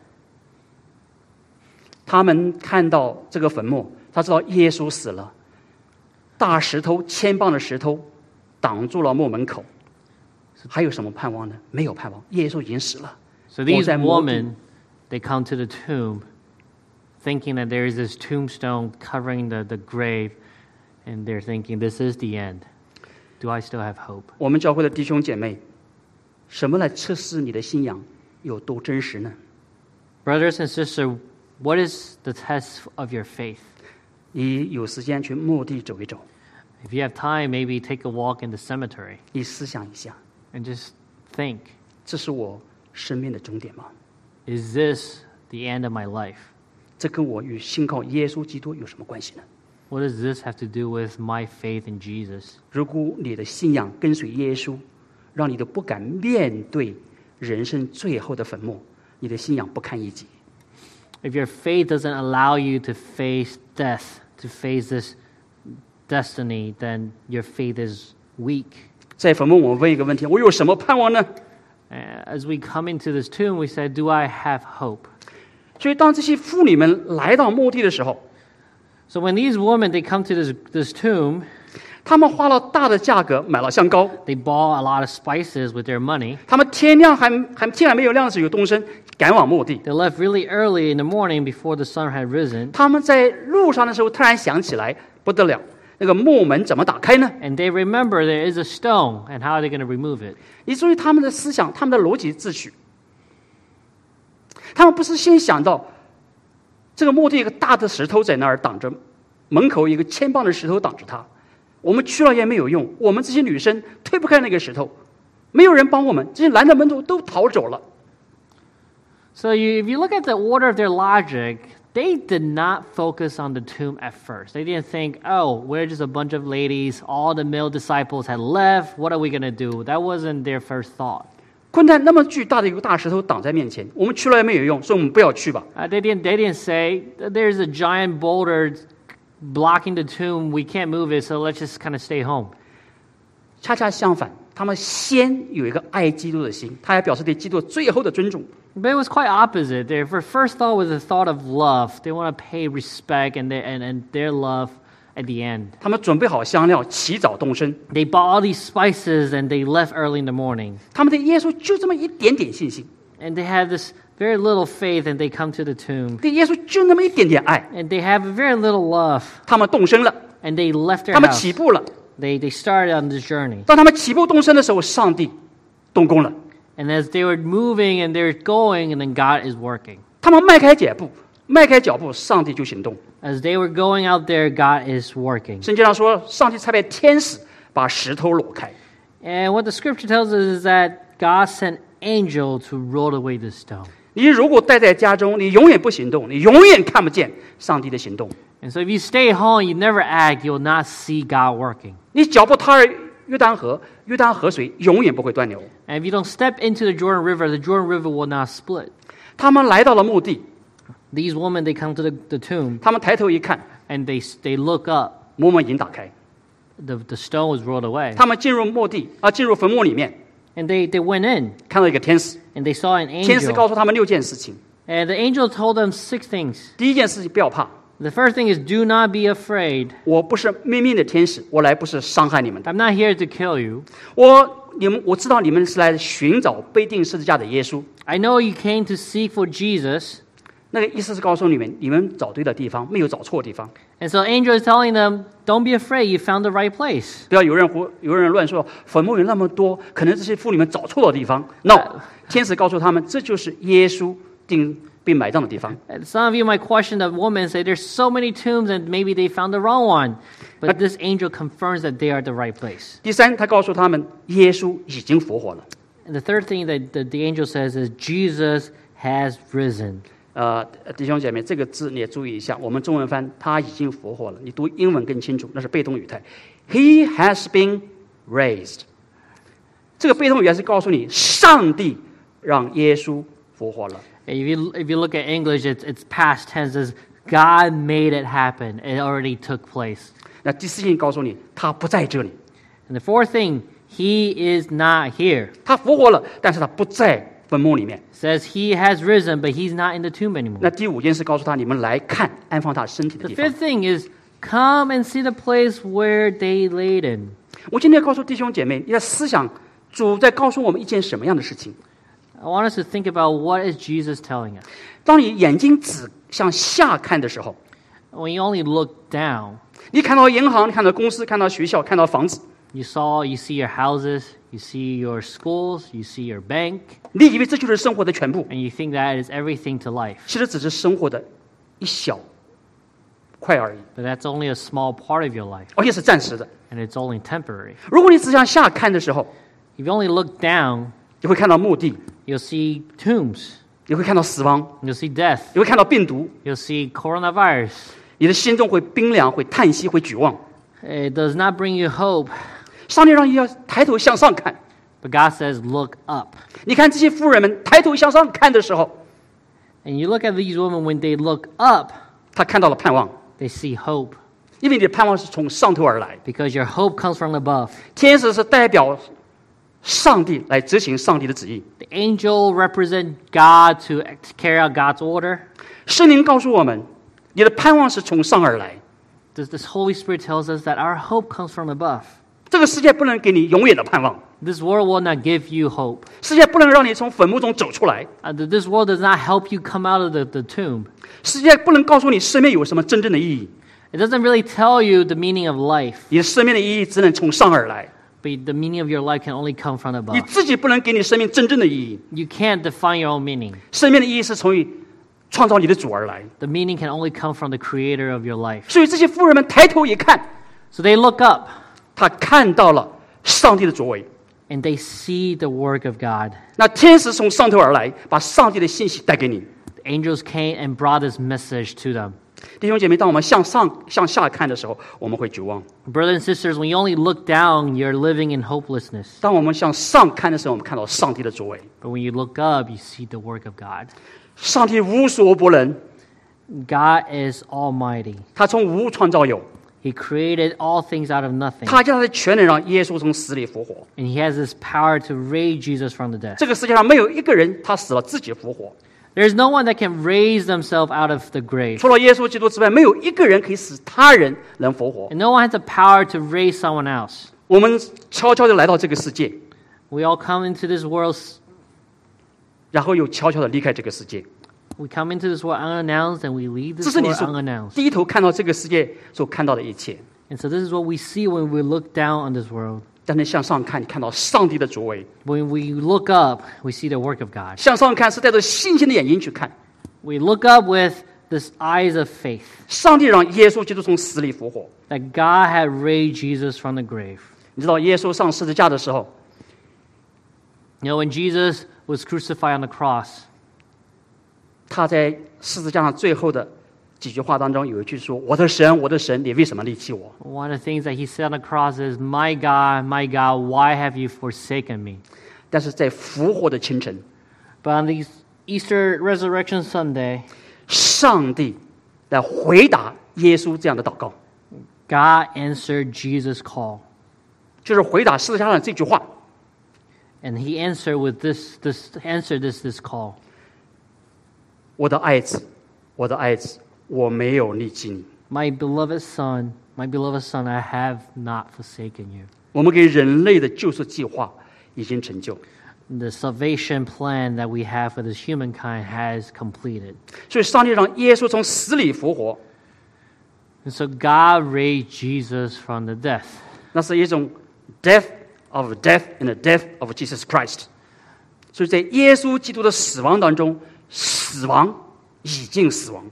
Speaker 1: 她们看到这个坟墓，她知道耶稣死了，大石头千磅的石头挡住了墓门口，还有什么盼望呢？没有盼望，耶稣已经死了。
Speaker 2: So these
Speaker 1: 活在墓地。
Speaker 2: women, they come to the tomb thinking that there is this tombstone covering the grave, and they're thinking, this is the end. Do I still have hope?
Speaker 1: 我们教会的弟兄姐妹，什么来测试你的信仰有多真实呢？
Speaker 2: Brothers and sisters, what is the test of your faith?
Speaker 1: 你有时间去墓地走一走，
Speaker 2: If you have time, maybe take a walk in the cemetery
Speaker 1: 你思想一下，
Speaker 2: and just think,
Speaker 1: 这是我生命的终点吗？
Speaker 2: is this the end of my life?
Speaker 1: 这跟我与信靠耶稣基督有什么关系呢？
Speaker 2: What does this have to do with my faith in Jesus?
Speaker 1: 如果你的信仰跟随耶稣，让你都不敢面对人生最后的坟墓，你的信仰不堪一击。
Speaker 2: If your faith doesn't allow you to face death, to face this destiny, then your faith is weak.
Speaker 1: 在坟墓，我们问一个问题：我有什么盼望呢？
Speaker 2: As we come into this tomb, we said, do I have hope?
Speaker 1: 所以，当这些妇女们来到墓地的时候，
Speaker 2: So when these women, they come to this tomb,
Speaker 1: 他们花了大的价格买了香膏，
Speaker 2: they bought a lot of spices with their money.
Speaker 1: 他们天还没有亮时有动身，赶往墓地。
Speaker 2: They left really early in the morning before the sun had risen.
Speaker 1: 他们在路上的时候，突然想起来，不得了，那个墓门怎么打开呢？
Speaker 2: And they remember there is a stone, and how are they going to remove it?
Speaker 1: 以至于他们的思想、他们的逻辑秩序，他们不是先想到这个墓地一个大的石头在那儿挡着，门口一个千磅的石头挡着它，我们去了也没有用，我们这些女生推不开那个石头，没有人帮我们，这些男的门徒都逃走了。
Speaker 2: So if you look at the order of their logic, they did not focus on the tomb at first. They didn't think, oh, we're just a bunch of ladies. All the male disciples had left. What are we going to do? That wasn't their first thought.
Speaker 1: 困难那么巨大的一个大石头挡在面前，我们去了也没有用，所以我们不要去吧。
Speaker 2: They didn't say, there's a giant boulder blocking the tomb. We can't move it, so let's just kind of stay home.
Speaker 1: 恰恰相反，他们先有一个爱基督的心，他也表示对基督最后的尊重。
Speaker 2: But it was quite opposite. Their first thought was a thought of love. They want to pay respect and their love at the end.
Speaker 1: 他们准备好香料，起早动身。
Speaker 2: They bought all these spices and they left early in the morning.
Speaker 1: 他们对耶稣就这么一点点信心，
Speaker 2: And they have this very little faith and they come to the tomb.
Speaker 1: 对耶稣就那么一点点爱，
Speaker 2: And they have very little love.
Speaker 1: 他们动身了，
Speaker 2: And they left their
Speaker 1: 他们
Speaker 2: house.
Speaker 1: 起步了。
Speaker 2: They started on this journey.
Speaker 1: 当他们起步动身的时候，上帝动工了。
Speaker 2: And as they were moving and they're going, and then God is working.
Speaker 1: 他们迈开脚步，上帝就行动。
Speaker 2: As they were going out there, God is working.
Speaker 1: 圣经上说，上帝差派天使把石头挪开。
Speaker 2: And what the scripture tells us is that God sent angel to roll away the stone.
Speaker 1: 你如果待在家中，你永远不行动，你永远看不见上帝的行动。
Speaker 2: And so if you stay at home, you never act, you'll not see God working.
Speaker 1: 你脚步踏入约旦河，约旦河水永远不会断流。
Speaker 2: And if you don't step into the Jordan River will not split.
Speaker 1: 他们来到了墓地，
Speaker 2: These women, they come to the tomb,
Speaker 1: 他们抬头一看，
Speaker 2: and they look up.
Speaker 1: 墓门已经打开。
Speaker 2: The stone was rolled away.
Speaker 1: 他们进入坟墓里面，
Speaker 2: And they went in,
Speaker 1: 看到一个天使。
Speaker 2: and they saw an
Speaker 1: 天使告
Speaker 2: angel.
Speaker 1: 诉他们6件事情。
Speaker 2: And the angel told them 6 things.
Speaker 1: 第一件事情，不要怕，
Speaker 2: The first thing is, do not be afraid.
Speaker 1: 我不是命令的天使，我来不是伤害你们的。
Speaker 2: I'm not here to kill you.
Speaker 1: 我知道你们是来寻找背定十字架的耶稣。
Speaker 2: I know you came to seek for Jesus.
Speaker 1: 那个意思是告诉你们，你们找对了地方，没有找错地方。
Speaker 2: And so angel is telling them, don't be afraid, you found the right place.
Speaker 1: 不要有人乱说，坟墓有那么多，可能这些妇女们找错了地方。No， 天使告诉他们，这就是耶稣被埋葬的地方。
Speaker 2: And some of you might question the woman, say there's so many tombs and maybe they found the wrong one. But this angel confirms that they are the right place.
Speaker 1: 第三，他告诉他们，耶稣已经复活了。
Speaker 2: And the third thing that the angel says is Jesus has risen.
Speaker 1: 弟兄姐妹，这个字你也注意一下，我们中文翻他已经复活了，你读英文更清楚，那是被动语态。He has been raised。这个被动语态是告诉你，上帝让耶稣复活了。
Speaker 2: If you look at English, it's past tense. As God made it happen. It already took place.
Speaker 1: 那第四件告诉你，他不在这里，
Speaker 2: And the fourth thing, he is not here.
Speaker 1: 他复活了，但是他不在坟墓里面。
Speaker 2: Says he has risen, but he's not in the tomb
Speaker 1: 那
Speaker 2: anymore.
Speaker 1: 第五件事告诉他，你们来看安放他身体的
Speaker 2: The
Speaker 1: 地方。
Speaker 2: fifth thing is come and see the place where they laid him.
Speaker 1: 我今天告诉弟兄姐妹，你的思想，主在告诉我们一件什么样的事情？
Speaker 2: I want us to think about what is Jesus telling us.
Speaker 1: 当你眼睛只向下看的时候，
Speaker 2: When you only look down,
Speaker 1: 你看到银行，看到公司，看到学校，看到房子，
Speaker 2: you see your houses, you see your schools, you see your bank,
Speaker 1: 你以为这就是生活的全部，
Speaker 2: and you think that is everything to life.
Speaker 1: 其实只是生活的一小块而已，
Speaker 2: But that's only a small part of your life,
Speaker 1: 而且是暂时的。
Speaker 2: and it's only temporary.
Speaker 1: 如果你只向下看的时候，
Speaker 2: If you only look down,
Speaker 1: 你会看到墓地，
Speaker 2: you'll see tombs,
Speaker 1: 你会看到死亡，
Speaker 2: you'll see death,
Speaker 1: 你会看到病毒，
Speaker 2: you'll see coronavirus.
Speaker 1: 你的心中会冰凉，会叹息，会绝望。
Speaker 2: It does not bring you hope,
Speaker 1: 上帝让你要抬头向上看。
Speaker 2: but God says, look up.
Speaker 1: 你看这些妇人们抬头向上看的时候，
Speaker 2: And you look at these women, when they look up,
Speaker 1: 他看到了盼望，
Speaker 2: they see hope,
Speaker 1: 因为你的盼望是从上头而来。
Speaker 2: because your hope comes from above.
Speaker 1: 天使是代表上帝来执行上帝的旨意，
Speaker 2: The angel represent God to carry out God's order.
Speaker 1: 圣灵告诉我们，你的盼望是从上而来。
Speaker 2: This Holy Spirit tells us that our hope comes from above.
Speaker 1: 这个世界不能给你永远的盼望，
Speaker 2: This world will not give you hope.
Speaker 1: 世界不能让你从坟墓中走出来，
Speaker 2: This world does not help you come out of the tomb.
Speaker 1: 世界不能告诉你生命有什么真正的意义。
Speaker 2: It doesn't really tell you the meaning of life,
Speaker 1: 你的生命的意义只能从上而来，
Speaker 2: but the meaning of your life can only come from
Speaker 1: 你
Speaker 2: above.
Speaker 1: 自己不能给你生命真正的意义。
Speaker 2: You can't define your own meaning.
Speaker 1: 生命的意义是从于创造你的主而来。
Speaker 2: The meaning can only come from the creator of your life.
Speaker 1: 所以这些妇人们抬头一看，
Speaker 2: So they look up
Speaker 1: 他看到了上帝的作为。
Speaker 2: and they see the work of God.
Speaker 1: 那天使从上头而来，把上帝的信息带给你。
Speaker 2: The angels came and brought this message to them.
Speaker 1: 弟兄姐妹，当我们向下看的时候，我们会绝望；
Speaker 2: Brothers and sisters, when you only look down, you're living in hopelessness.
Speaker 1: 当我们向上看的时候，我们看到上帝的作为。
Speaker 2: But when you look up, you see the work of God.
Speaker 1: 上帝无所不能，
Speaker 2: God is almighty.
Speaker 1: 他从无创造有，
Speaker 2: He created all things out of nothing.
Speaker 1: 他将他的权能让耶稣从死里复活。
Speaker 2: And he has this power to raise Jesus from the dead.
Speaker 1: 这个世界上没有一个人他死了自己复活，
Speaker 2: There's no one that can raise themselves out of the grave.
Speaker 1: 除了耶稣基督之外，没有一个人可以使他人能复活。
Speaker 2: And no one has the power to raise someone else.
Speaker 1: 我们悄悄地来到这个世界，
Speaker 2: We all come into this world.
Speaker 1: 然后又悄悄地离开这个世界。
Speaker 2: We come into this world unannounced, and we leave
Speaker 1: 这
Speaker 2: this
Speaker 1: 是你
Speaker 2: world
Speaker 1: 所
Speaker 2: unannounced.
Speaker 1: 低头看到这个世界所看到的一切。
Speaker 2: And so this is what we see when we look down on this world.
Speaker 1: 但是向上看，你看到上帝的作为；
Speaker 2: When we look up, we see the work of God.
Speaker 1: 向上看是带着信心的眼睛去看。
Speaker 2: We look up with this eyes of faith
Speaker 1: 上帝让耶稣基督从死里复活。
Speaker 2: that God had raised Jesus from the grave.
Speaker 1: 你知道耶稣上十字架的时候，
Speaker 2: You know, when Jesus was crucified on the cross,
Speaker 1: 他在十字架上最后的几句话当中有一句说：“我的神，我的神，你为什么离弃我
Speaker 2: one of the things that he said on the cross is, my God, why have you forsaken me?”
Speaker 1: 但是在复活的清晨，
Speaker 2: But on this Easter Resurrection Sunday,
Speaker 1: 上帝来回答耶稣这样的祷告，
Speaker 2: God answered Jesus' call.
Speaker 1: 就是回答十字架上这句话
Speaker 2: And he answered with this call.
Speaker 1: 我的爱子，我的爱子，我没有离弃你。
Speaker 2: My beloved son, I have not forsaken you.
Speaker 1: 我们给人类的救赎计划已经成就，
Speaker 2: The salvation plan that we have for this humankind has completed.
Speaker 1: 所以上帝让耶稣从死里复活，
Speaker 2: And so God raised Jesus from the death.
Speaker 1: 那是一种 death of death in the death of Jesus Christ。所以在耶稣基督的死亡当中，死亡已经死亡。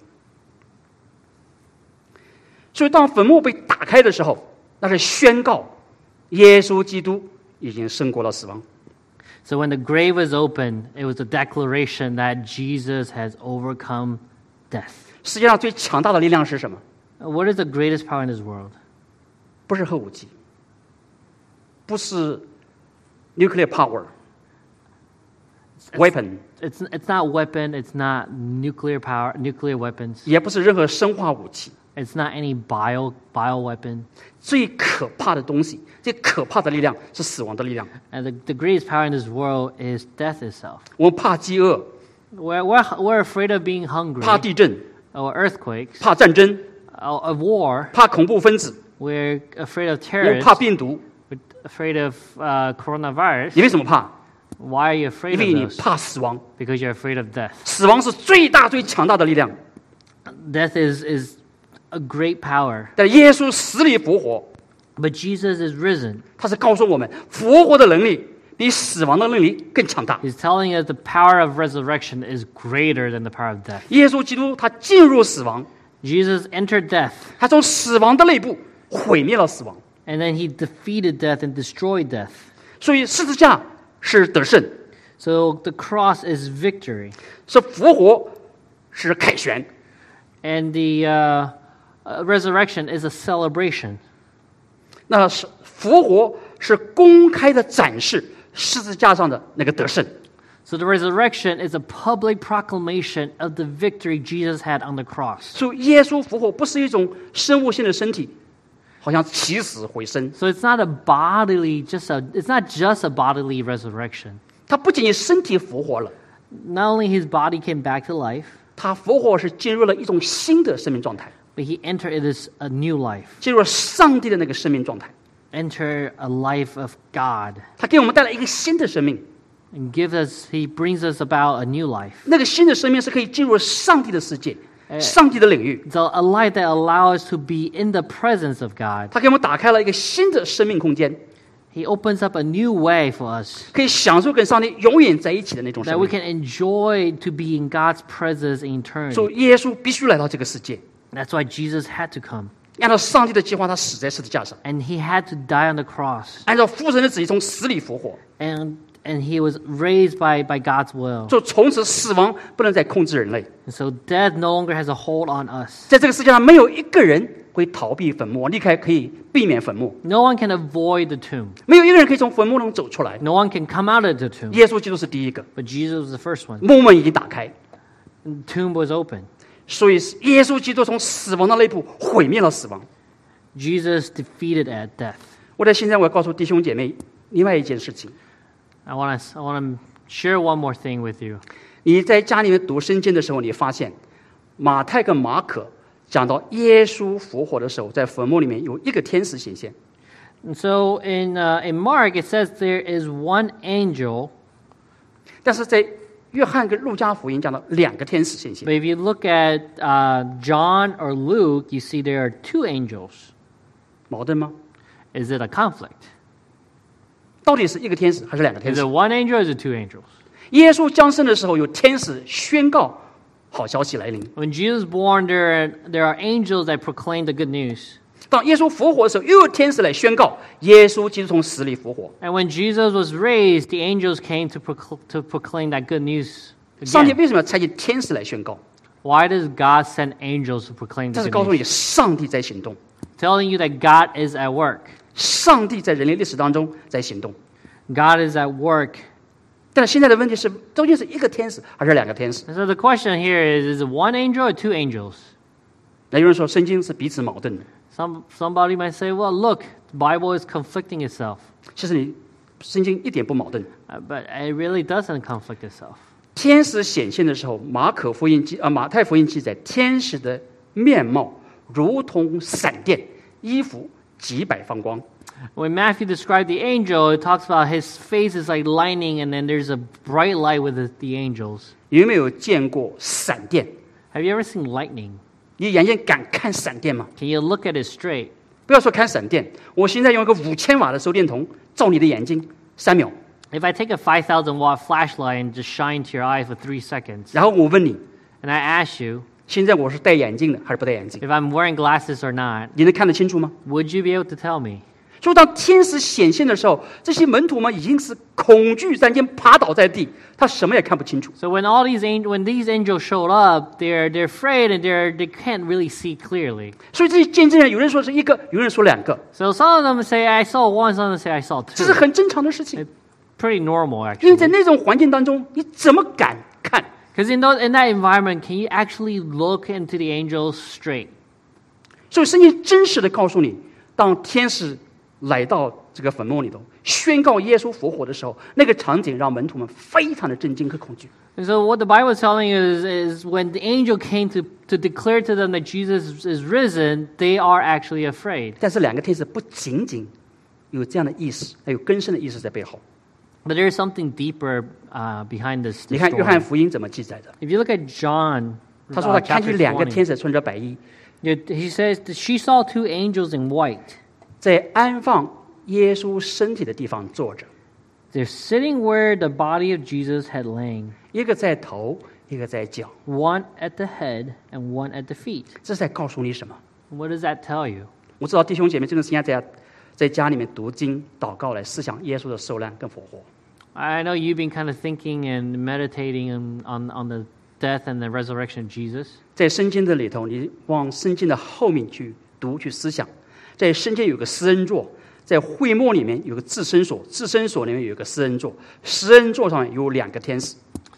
Speaker 1: 所以当坟墓被打开的时候，那是宣告耶稣基督已经胜过了死亡。
Speaker 2: So when the grave was opened, it was a declaration that Jesus has overcome death.
Speaker 1: 世界上最强大的力量是什么？
Speaker 2: What is the greatest power in this world?
Speaker 1: 不是核武器，不是 nuclear power weapon，
Speaker 2: It's not weapon, it's not nuclear weapons,
Speaker 1: 也不是任何生化武器。
Speaker 2: it's not any bio weapon.
Speaker 1: 最可怕的东西，最可怕的力量是死亡的力量。
Speaker 2: And the greatest power in this world is death itself.
Speaker 1: 我们怕饥饿，
Speaker 2: We're afraid of being hungry,
Speaker 1: 怕地震，
Speaker 2: or earthquakes,
Speaker 1: 怕战争，
Speaker 2: of war.
Speaker 1: 怕恐怖分子，
Speaker 2: We're afraid of
Speaker 1: 我们
Speaker 2: terrorists.
Speaker 1: 怕病毒。
Speaker 2: We're afraid of coronavirus.
Speaker 1: 你为什么怕？
Speaker 2: Why are you afraid
Speaker 1: 因为你
Speaker 2: of those?
Speaker 1: 怕死亡。
Speaker 2: Because you're afraid of death.
Speaker 1: 死亡是最大最强大的力量。
Speaker 2: Death is a great power.
Speaker 1: 但耶稣死里复活，
Speaker 2: But Jesus is risen.
Speaker 1: 他是告诉我们，复活的能力比死亡的能力更强大。
Speaker 2: He's telling us the power of resurrection is greater than the power of death.
Speaker 1: 耶稣基督他进入死亡，
Speaker 2: Jesus entered death,
Speaker 1: 他从死亡的内部毁灭了死亡。
Speaker 2: and then he defeated death and destroyed death.
Speaker 1: 所以十字架是得胜，
Speaker 2: So the cross is victory,
Speaker 1: 是复活，是凯旋。
Speaker 2: and the resurrection is a celebration.
Speaker 1: 那是复活是公开的展示十字架上的那个得胜。
Speaker 2: So the resurrection is a public proclamation of the victory Jesus had on the cross.
Speaker 1: 所以耶稣复活不是一种生物性的身体，好像起死回生。
Speaker 2: So it's not just a bodily resurrection.
Speaker 1: 他不仅仅身体复活了，
Speaker 2: Not only his body came back to life,
Speaker 1: 他复活是进入了一种新的生命状态，
Speaker 2: but he entered a new life,
Speaker 1: 进入了上帝的那个生命状态。
Speaker 2: enter a life of God,
Speaker 1: 他给我们带来一个新的生命，
Speaker 2: and he brings us about a new life.
Speaker 1: 那个新的生命是可以进入上帝的世界、上帝的领域。
Speaker 2: It's a life that allows us to be in the presence of God.
Speaker 1: 他给我们打开了一个新的生命空间，
Speaker 2: He opens up a new way for us
Speaker 1: 可以享受跟上帝永远在一起的那种
Speaker 2: that
Speaker 1: 生
Speaker 2: we
Speaker 1: 命。
Speaker 2: can enjoy to be in God's presence in
Speaker 1: 所
Speaker 2: eternity.
Speaker 1: 以耶稣必须来到这个世界，
Speaker 2: That's why Jesus had to come,
Speaker 1: 按照上帝的计划，他死在十字架上，
Speaker 2: and he had to die on the cross,
Speaker 1: 按照父神的旨意从死里复活，
Speaker 2: and he was raised by God's will.
Speaker 1: 就从此死亡不能再控制人类。
Speaker 2: And so death no longer has a hold on us.
Speaker 1: 在这个世界上，没有一个人会逃避坟墓，离开可以避免坟墓，
Speaker 2: No one can avoid the tomb.
Speaker 1: 没有一个人可以从坟墓中走出来。
Speaker 2: No one can come out of the tomb.
Speaker 1: 耶稣基督是第一个，
Speaker 2: But Jesus was the first one.
Speaker 1: 墓门已经打开，
Speaker 2: The tomb was open.
Speaker 1: 所以耶稣基督从死亡的内部毁灭了死亡。
Speaker 2: Jesus defeated at death.
Speaker 1: 我在现在我要告诉弟兄姐妹另外一件事情，
Speaker 2: I want to share one more thing with you.
Speaker 1: 你在家里面读圣经的时候，你发现马太跟马可讲到耶稣复活的时候，在坟墓里面有一个天使显现。
Speaker 2: And so in Mark, it says there is one angel.
Speaker 1: 但是在约翰跟路加福音讲到两个天使显现。
Speaker 2: But if you look at John or Luke, you see there are two angels.
Speaker 1: 矛盾吗？
Speaker 2: Is it a conflict?
Speaker 1: 到底是一个天使还是两个天
Speaker 2: Is
Speaker 1: 使
Speaker 2: it？ one angel or is it two angels?
Speaker 1: 耶稣降生的时候，有天使宣告好消息来临。
Speaker 2: When Jesus was born, there are angels that proclaim the good news.
Speaker 1: 当耶稣复活的时候，又有天使来宣告耶稣基督从死里复活。
Speaker 2: And when Jesus was raised, the angels came to proclaim that good news
Speaker 1: 上帝
Speaker 2: again.
Speaker 1: 为什么要差遣天使来宣告？
Speaker 2: Why does God send angels to proclaim
Speaker 1: 这
Speaker 2: the
Speaker 1: 是
Speaker 2: good
Speaker 1: 告诉
Speaker 2: news?
Speaker 1: 你，上帝在行动，
Speaker 2: Telling you that God is at work.
Speaker 1: 上帝在人类历史当中在行动。
Speaker 2: God is at work.
Speaker 1: 但是现在的问题是，究竟是一个天使还是两个天使？
Speaker 2: And so the question here is it one angel or two angels?
Speaker 1: 那有人说，圣经是彼此矛盾的。
Speaker 2: Somebody might say, well, look, the Bible is conflicting itself.
Speaker 1: 其实圣经一点不矛盾。
Speaker 2: But it really doesn't conflict itself.
Speaker 1: 天使显现的时候，马太福音记载，天使的面貌如同闪电，衣服几百放光。
Speaker 2: When Matthew described the angel, it talks about his face is like lightning, and then there's a bright light with the angels.
Speaker 1: 你有没有见过闪电？
Speaker 2: Have you ever seen lightning?
Speaker 1: 你眼睛敢看闪电吗？
Speaker 2: Can you look at it straight?
Speaker 1: 不要说看闪电，我现在用一个5000瓦的手电筒照你的眼睛3秒，
Speaker 2: If I take a 5,000 watt flashlight and just shine to your eye for 3 seconds,
Speaker 1: 然后我问你，
Speaker 2: and I ask you
Speaker 1: 现在我是戴眼镜的还是不戴眼镜？
Speaker 2: if I'm wearing glasses or not,
Speaker 1: 你能看得清楚吗？
Speaker 2: would you be able to tell me?
Speaker 1: 所以当天使显现的时候，这些门徒们已经是恐惧战间趴倒在地，他什么也看不清楚。
Speaker 2: So when these angels showed up, they're afraid and they can't really see clearly.
Speaker 1: 所以这些见证人，有人说是一个，有人说2个，
Speaker 2: So some of them say I saw one, some of them say I saw
Speaker 1: 这是
Speaker 2: two.
Speaker 1: 很正常的事情。
Speaker 2: Pretty normal
Speaker 1: 因为在
Speaker 2: actually.
Speaker 1: 那种环境当中，你怎么敢看？
Speaker 2: Because in that environment, can you actually look into the angels straight?
Speaker 1: 所以圣经真实的告诉你，当天使来到这个坟墓里头，宣告耶稣复活的时候，那个场景让门徒们非常的震惊和恐惧。
Speaker 2: And so what the Bible is telling you is when the angel came to declare to them that Jesus is risen, they are actually afraid.
Speaker 1: 但是2个天使不仅仅有这样的意思，还有更深的意思在背后。
Speaker 2: But there is something deeper behind this
Speaker 1: 你看约翰
Speaker 2: story.
Speaker 1: 福音怎么记载的？
Speaker 2: If you look at John
Speaker 1: 他说他看
Speaker 2: chapter
Speaker 1: 见2个
Speaker 2: 20,
Speaker 1: 天使穿着白衣，
Speaker 2: he says that she saw two angels in white.
Speaker 1: 在安放耶稣身体的地方坐着，
Speaker 2: They're sitting where the body of Jesus had lain,
Speaker 1: 一个在头，一个在脚。
Speaker 2: one at the head and one at the feet.
Speaker 1: 这是在告诉你什么？
Speaker 2: What does that tell you?
Speaker 1: 我知道弟兄姐妹这段时间在家里面读经、祷告来思想耶稣的受难跟复活。
Speaker 2: I know you've been kind of thinking and meditating on the death and the resurrection of Jesus.
Speaker 1: 在圣经的里头，你往圣经的后面去读、去思想。在圣经有个施恩座，在会幕里面有个至圣所，至圣所里面有个施恩座，施恩座上面有2个天使。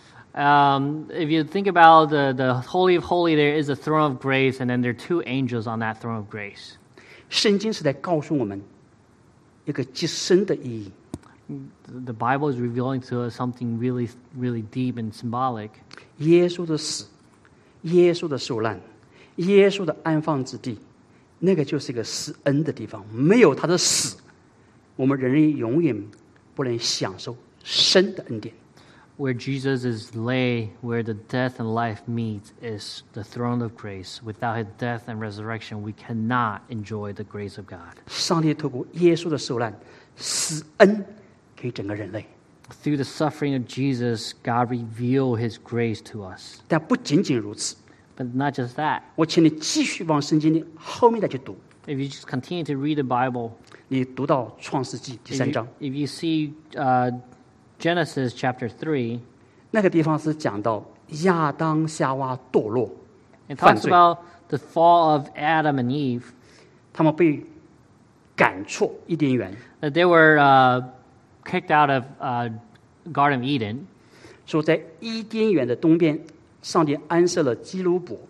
Speaker 2: If you think about the Holy of Holy, there is a throne of grace, and then there are two angels on that throne of grace.
Speaker 1: 圣经是在告诉我们一个极深的意义。
Speaker 2: The Bible is revealing to us something really, really deep and symbolic.
Speaker 1: 耶稣的死，耶稣的受难，耶稣的安放之地，那个就是一个施恩的地方。没有他的死，我们人类永远不能享受生的恩典。
Speaker 2: Where Jesus is lay, where the death and life meet, is the throne of grace. Without his death and resurrection, we cannot enjoy the grace of God.
Speaker 1: 上帝透过耶稣的受难，施恩给整个人类。
Speaker 2: Through the suffering of Jesus, God revealed his grace to us.
Speaker 1: 但不仅仅如此，
Speaker 2: But not just that.
Speaker 1: 我请你继续往圣经的后面再去读。
Speaker 2: If you just continue to read the Bible,
Speaker 1: 你读到创世纪第3章，
Speaker 2: if you see Genesis chapter 3,
Speaker 1: 那个地方是讲到亚当夏娃堕落，
Speaker 2: it
Speaker 1: 犯
Speaker 2: talks
Speaker 1: 罪，
Speaker 2: about the fall of Adam and Eve,
Speaker 1: 他们被赶出伊甸园，
Speaker 2: that they were kicked out of Garden of Eden.
Speaker 1: 说在伊甸园的东边，上帝安设了基路伯，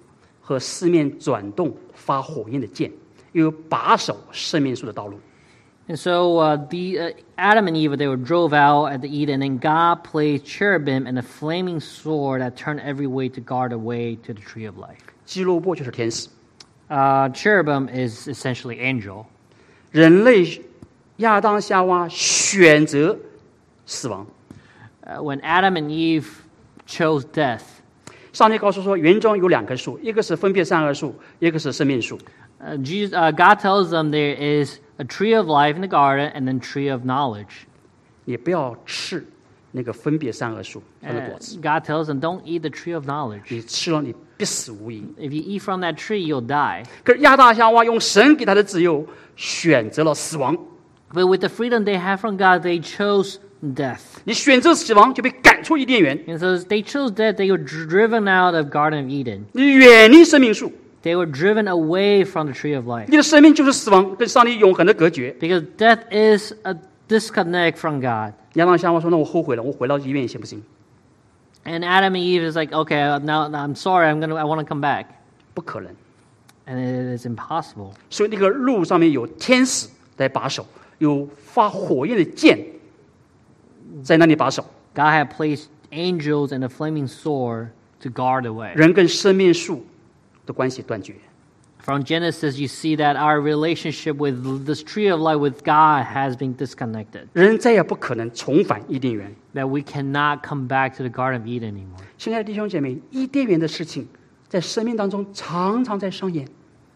Speaker 1: 和四面转动发火焰的剑，又把守生命树的道路。
Speaker 2: And so Adam and Eve, they were drove out at the Eden, and God placed cherubim and a flaming sword that turned every way to guard the way to the tree of life.
Speaker 1: 基路伯就是天使，
Speaker 2: Cherubim is essentially angel.
Speaker 1: 人类亚当夏娃选择死亡。
Speaker 2: When Adam and Eve chose death,
Speaker 1: 上帝告诉说，园中有2棵树，一个是分别善恶树，一个是生命树。
Speaker 2: God tells them there is a tree of life in the garden and then tree of knowledge.
Speaker 1: 你不要吃那个分别善恶树上的果子，
Speaker 2: God tells them, don't eat the tree of knowledge.
Speaker 1: 你吃了你必死无疑。
Speaker 2: If you eat from that tree, you'll die.
Speaker 1: 可是亚当夏娃用神给他的自由，选择了死亡。
Speaker 2: But with the freedom they have from God, they chose death.
Speaker 1: 你选择死亡，就被赶出伊甸园，
Speaker 2: And so they chose death. They were driven out of Garden of Eden.
Speaker 1: 你远离生命树，
Speaker 2: They were driven away from the tree of life.
Speaker 1: 你的生命就是死亡，跟上帝永恒的隔绝。
Speaker 2: Because death is a disconnect from God.
Speaker 1: 亚当夏娃说：“那我后悔了，我回到医院行不行
Speaker 2: And Adam and Eve is like, okay, now I'm sorry. I want to come back.？”
Speaker 1: 不可能。
Speaker 2: And it is impossible.
Speaker 1: 所以那个路上面有天使在把守，有发火焰的剑在那里把守。
Speaker 2: God had placed angels and a flaming sword to guard the way.
Speaker 1: 人跟生命树的关系断绝。
Speaker 2: From Genesis, you see that our relationship with this tree of life with God has been disconnected.
Speaker 1: 人再也不可能重返伊甸园。
Speaker 2: That we cannot come back to the Garden of Eden anymore.
Speaker 1: 亲爱的弟兄姐妹，伊甸园的事情在生命当中常常在上演。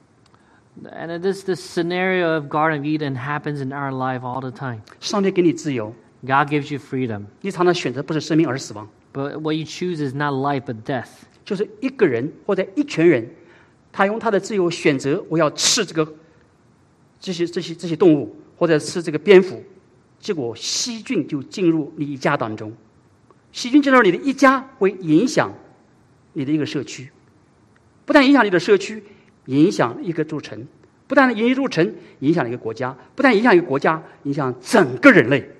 Speaker 2: And this scenario of Garden of Eden happens in our life all the time.
Speaker 1: 上帝给你自由，
Speaker 2: God gives you freedom.
Speaker 1: 你常常选择不是生命而是死亡。
Speaker 2: But what you choose is not life but death.
Speaker 1: 就是一个人或者一群人，他用他的自由选择，我要吃这些动物，或者吃这个蝙蝠，结果细菌就进入你一家当中。细菌进入你的一家，会影响你的一个社区，不但影响你的社区，影响一个州城，不但影响州城，影响一个国家，不但影响一个国家，影响整个人类。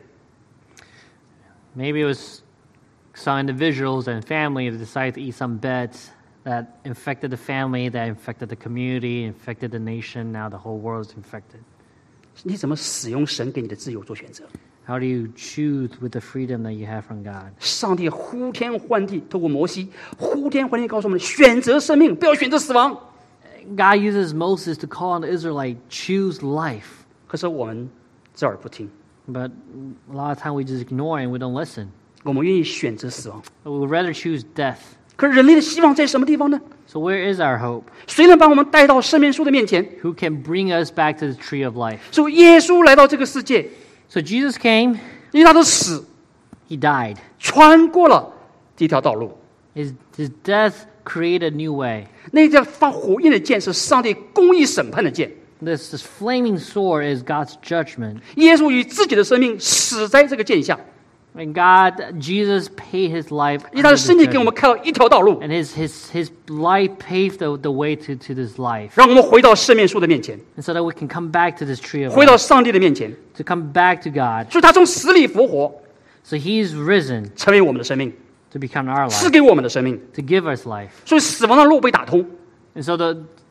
Speaker 2: Maybe it was some individuals and family that decided to eat some beds that infected the family, that infected the community, infected the nation. Now the whole world is infected.
Speaker 1: 你怎么使用神给你的自由做选择？
Speaker 2: How do you choose with the freedom that you have from God?
Speaker 1: 上帝呼天唤地，透过摩西呼天唤地告诉我们：选择生命，不要选择死亡。
Speaker 2: God uses Moses to call on the Israelite, choose life.
Speaker 1: 可是我们这儿不听，
Speaker 2: But a lot of time we just ignore and we don't listen.
Speaker 1: 我们愿意选择死亡。
Speaker 2: We would rather choose death.
Speaker 1: 可是人类的希望在什么地方呢？
Speaker 2: So where is our hope?
Speaker 1: 谁能把我们带到生命树的面前？
Speaker 2: Who can bring us back to the tree of life?
Speaker 1: 所以耶稣来到这个世界，
Speaker 2: So Jesus came,
Speaker 1: 因为他的死
Speaker 2: he died.
Speaker 1: 穿过了这条道路。
Speaker 2: His death created a new way.
Speaker 1: 那条发火焰的剑是上帝公义审判的剑。
Speaker 2: This flaming sword is God's judgment.
Speaker 1: 耶稣以自己的生命死在这个剑下，
Speaker 2: And Jesus paid his life
Speaker 1: 以他
Speaker 2: under
Speaker 1: 的
Speaker 2: this
Speaker 1: 身体给我们
Speaker 2: judgment.
Speaker 1: 开了一条道路，
Speaker 2: And his life paved the way to this life.
Speaker 1: 让我们回到生命树的面前，
Speaker 2: And so that we can come back to this tree of
Speaker 1: 回到
Speaker 2: life,
Speaker 1: 上帝的面前。
Speaker 2: to come back to God.
Speaker 1: 所以他从死里复活，
Speaker 2: So he's risen
Speaker 1: 成为我们的生命，
Speaker 2: to become our
Speaker 1: 赐
Speaker 2: life,
Speaker 1: 给我们的生命。
Speaker 2: to give us life.
Speaker 1: 所以死亡的路被打通，
Speaker 2: And so